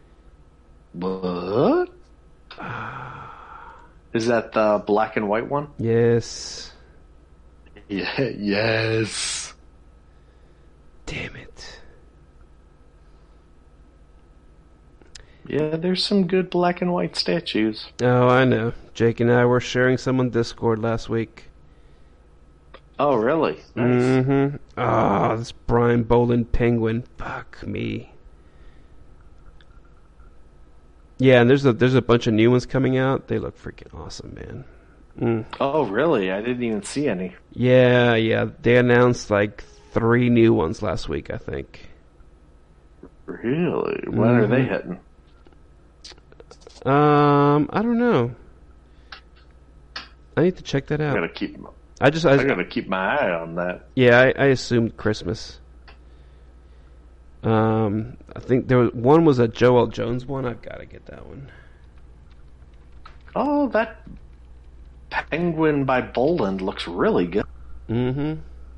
What? Is that the black and white one? Yes. Yeah, yes. Damn it. Yeah, there's some good black and white statues. Oh, I know. Jake and I were sharing some on Discord last week. Oh, really? Nice. Mm-hmm. Oh, this Brian Boland penguin. Fuck me. Yeah, and there's a there's a bunch of new ones coming out. They look freaking awesome, man. Mm. Oh, really? I didn't even see any. Yeah, yeah. They announced like three new ones last week, I think. Really? When are they hitting? Um, I don't know. I need to check that I out. gotta keep. I just, I, I gotta keep my eye on that. yeah, I, I assumed Christmas. Um, I think there was one was a Joel Jones one. I've got to get that one. Oh, that penguin by Boland looks really good. Mm-hmm.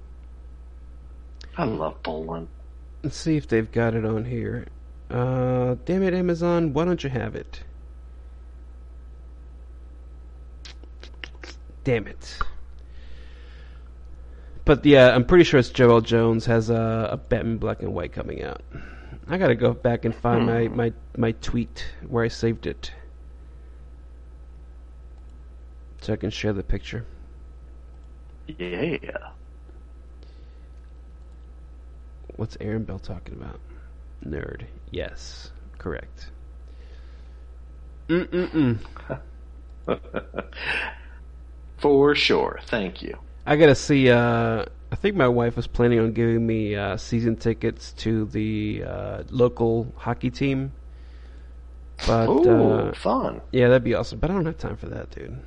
I love Boland. Let's see if they've got it on here. Uh, damn it, Amazon, why don't you have it? Damn it. But yeah, I'm pretty sure it's Joel Jones has a, a Batman Black and White coming out. I gotta go back and find my, my, my tweet where I saved it. So I can share the picture. Yeah. What's Aaron Bell talking about? Nerd. Yes. Correct. Mm-mm-mm. For sure. Thank you. I gotta see, uh, I think my wife was planning on giving me, uh, season tickets to the, uh, local hockey team. But, Ooh, uh, fun. yeah, that'd be awesome. But I don't have time for that, dude.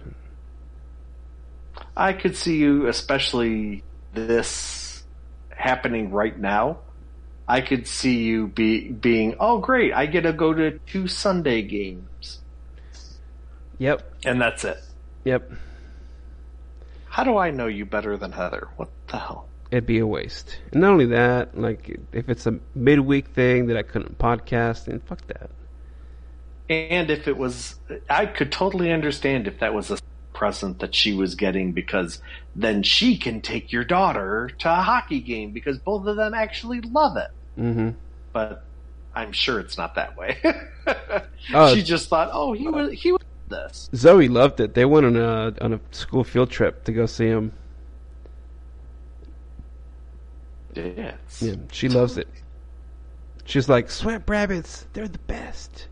I could see you, especially this happening right now. I could see you be being, oh great, I get to go to two Sunday games. Yep. And that's it. Yep. How do I know you better than Heather? What the hell? It'd be a waste. And not only that, like, if it's a midweek thing that I couldn't podcast, then fuck that. And if it was, I could totally understand if that was a present that she was getting, because then she can take your daughter to a hockey game because both of them actually love it. Mm-hmm. But I'm sure it's not that way. Oh. She just thought, oh, he was he was this. Zoe loved it. They went on a on a school field trip to go see him. Yes. Yeah, she loves it. She's like, Swamp Rabbits, they're the best.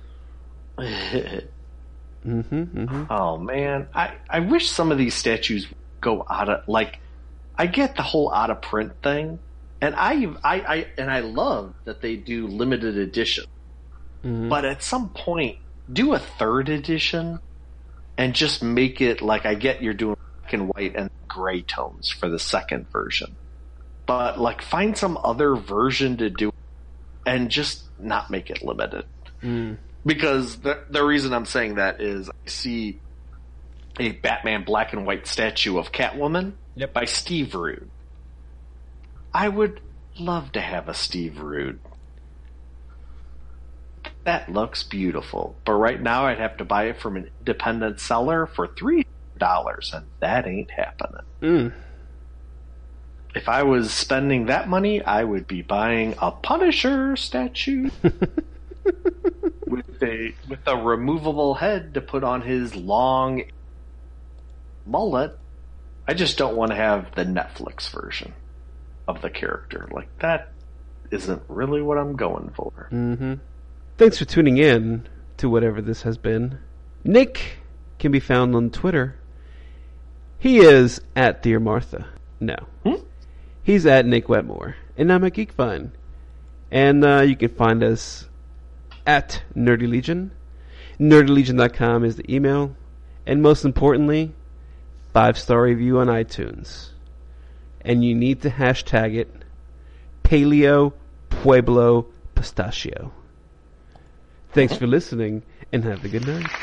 Mm-hmm, mm-hmm. Oh man, I, I wish some of these statues go out of, like, I get the whole out of print thing, and I I, I and I love that they do limited edition. Mm-hmm. But at some point, do a third edition and just make it like, I get you're doing black and white and gray tones for the second version, but like find some other version to do and just not make it limited. Mm. Because the the reason I'm saying that is I see a Batman black and white statue of Catwoman Yep. by Steve Rude. I would love to have a Steve Rude. That looks beautiful. But right now I'd have to buy it from an independent seller for three dollars, and that ain't happening. Mm. If I was spending that money, I would be buying a Punisher statue with a with a removable head to put on his long mullet. I just don't want to have the Netflix version of the character. Like, that isn't really what I'm going for. Mm-hmm. Thanks for tuning in to whatever this has been. Nick can be found on Twitter. He is at Dear Martha. No. Hmm? He's at Nick Wetmore. And I'm at Geek Fun. And uh, you can find us at Nerdy Legion. nerdy legion dot com is the email. And most importantly, five-star review on iTunes. And you need to hashtag it Paleo Pueblo Pistachio. Thanks for listening, and have a good night.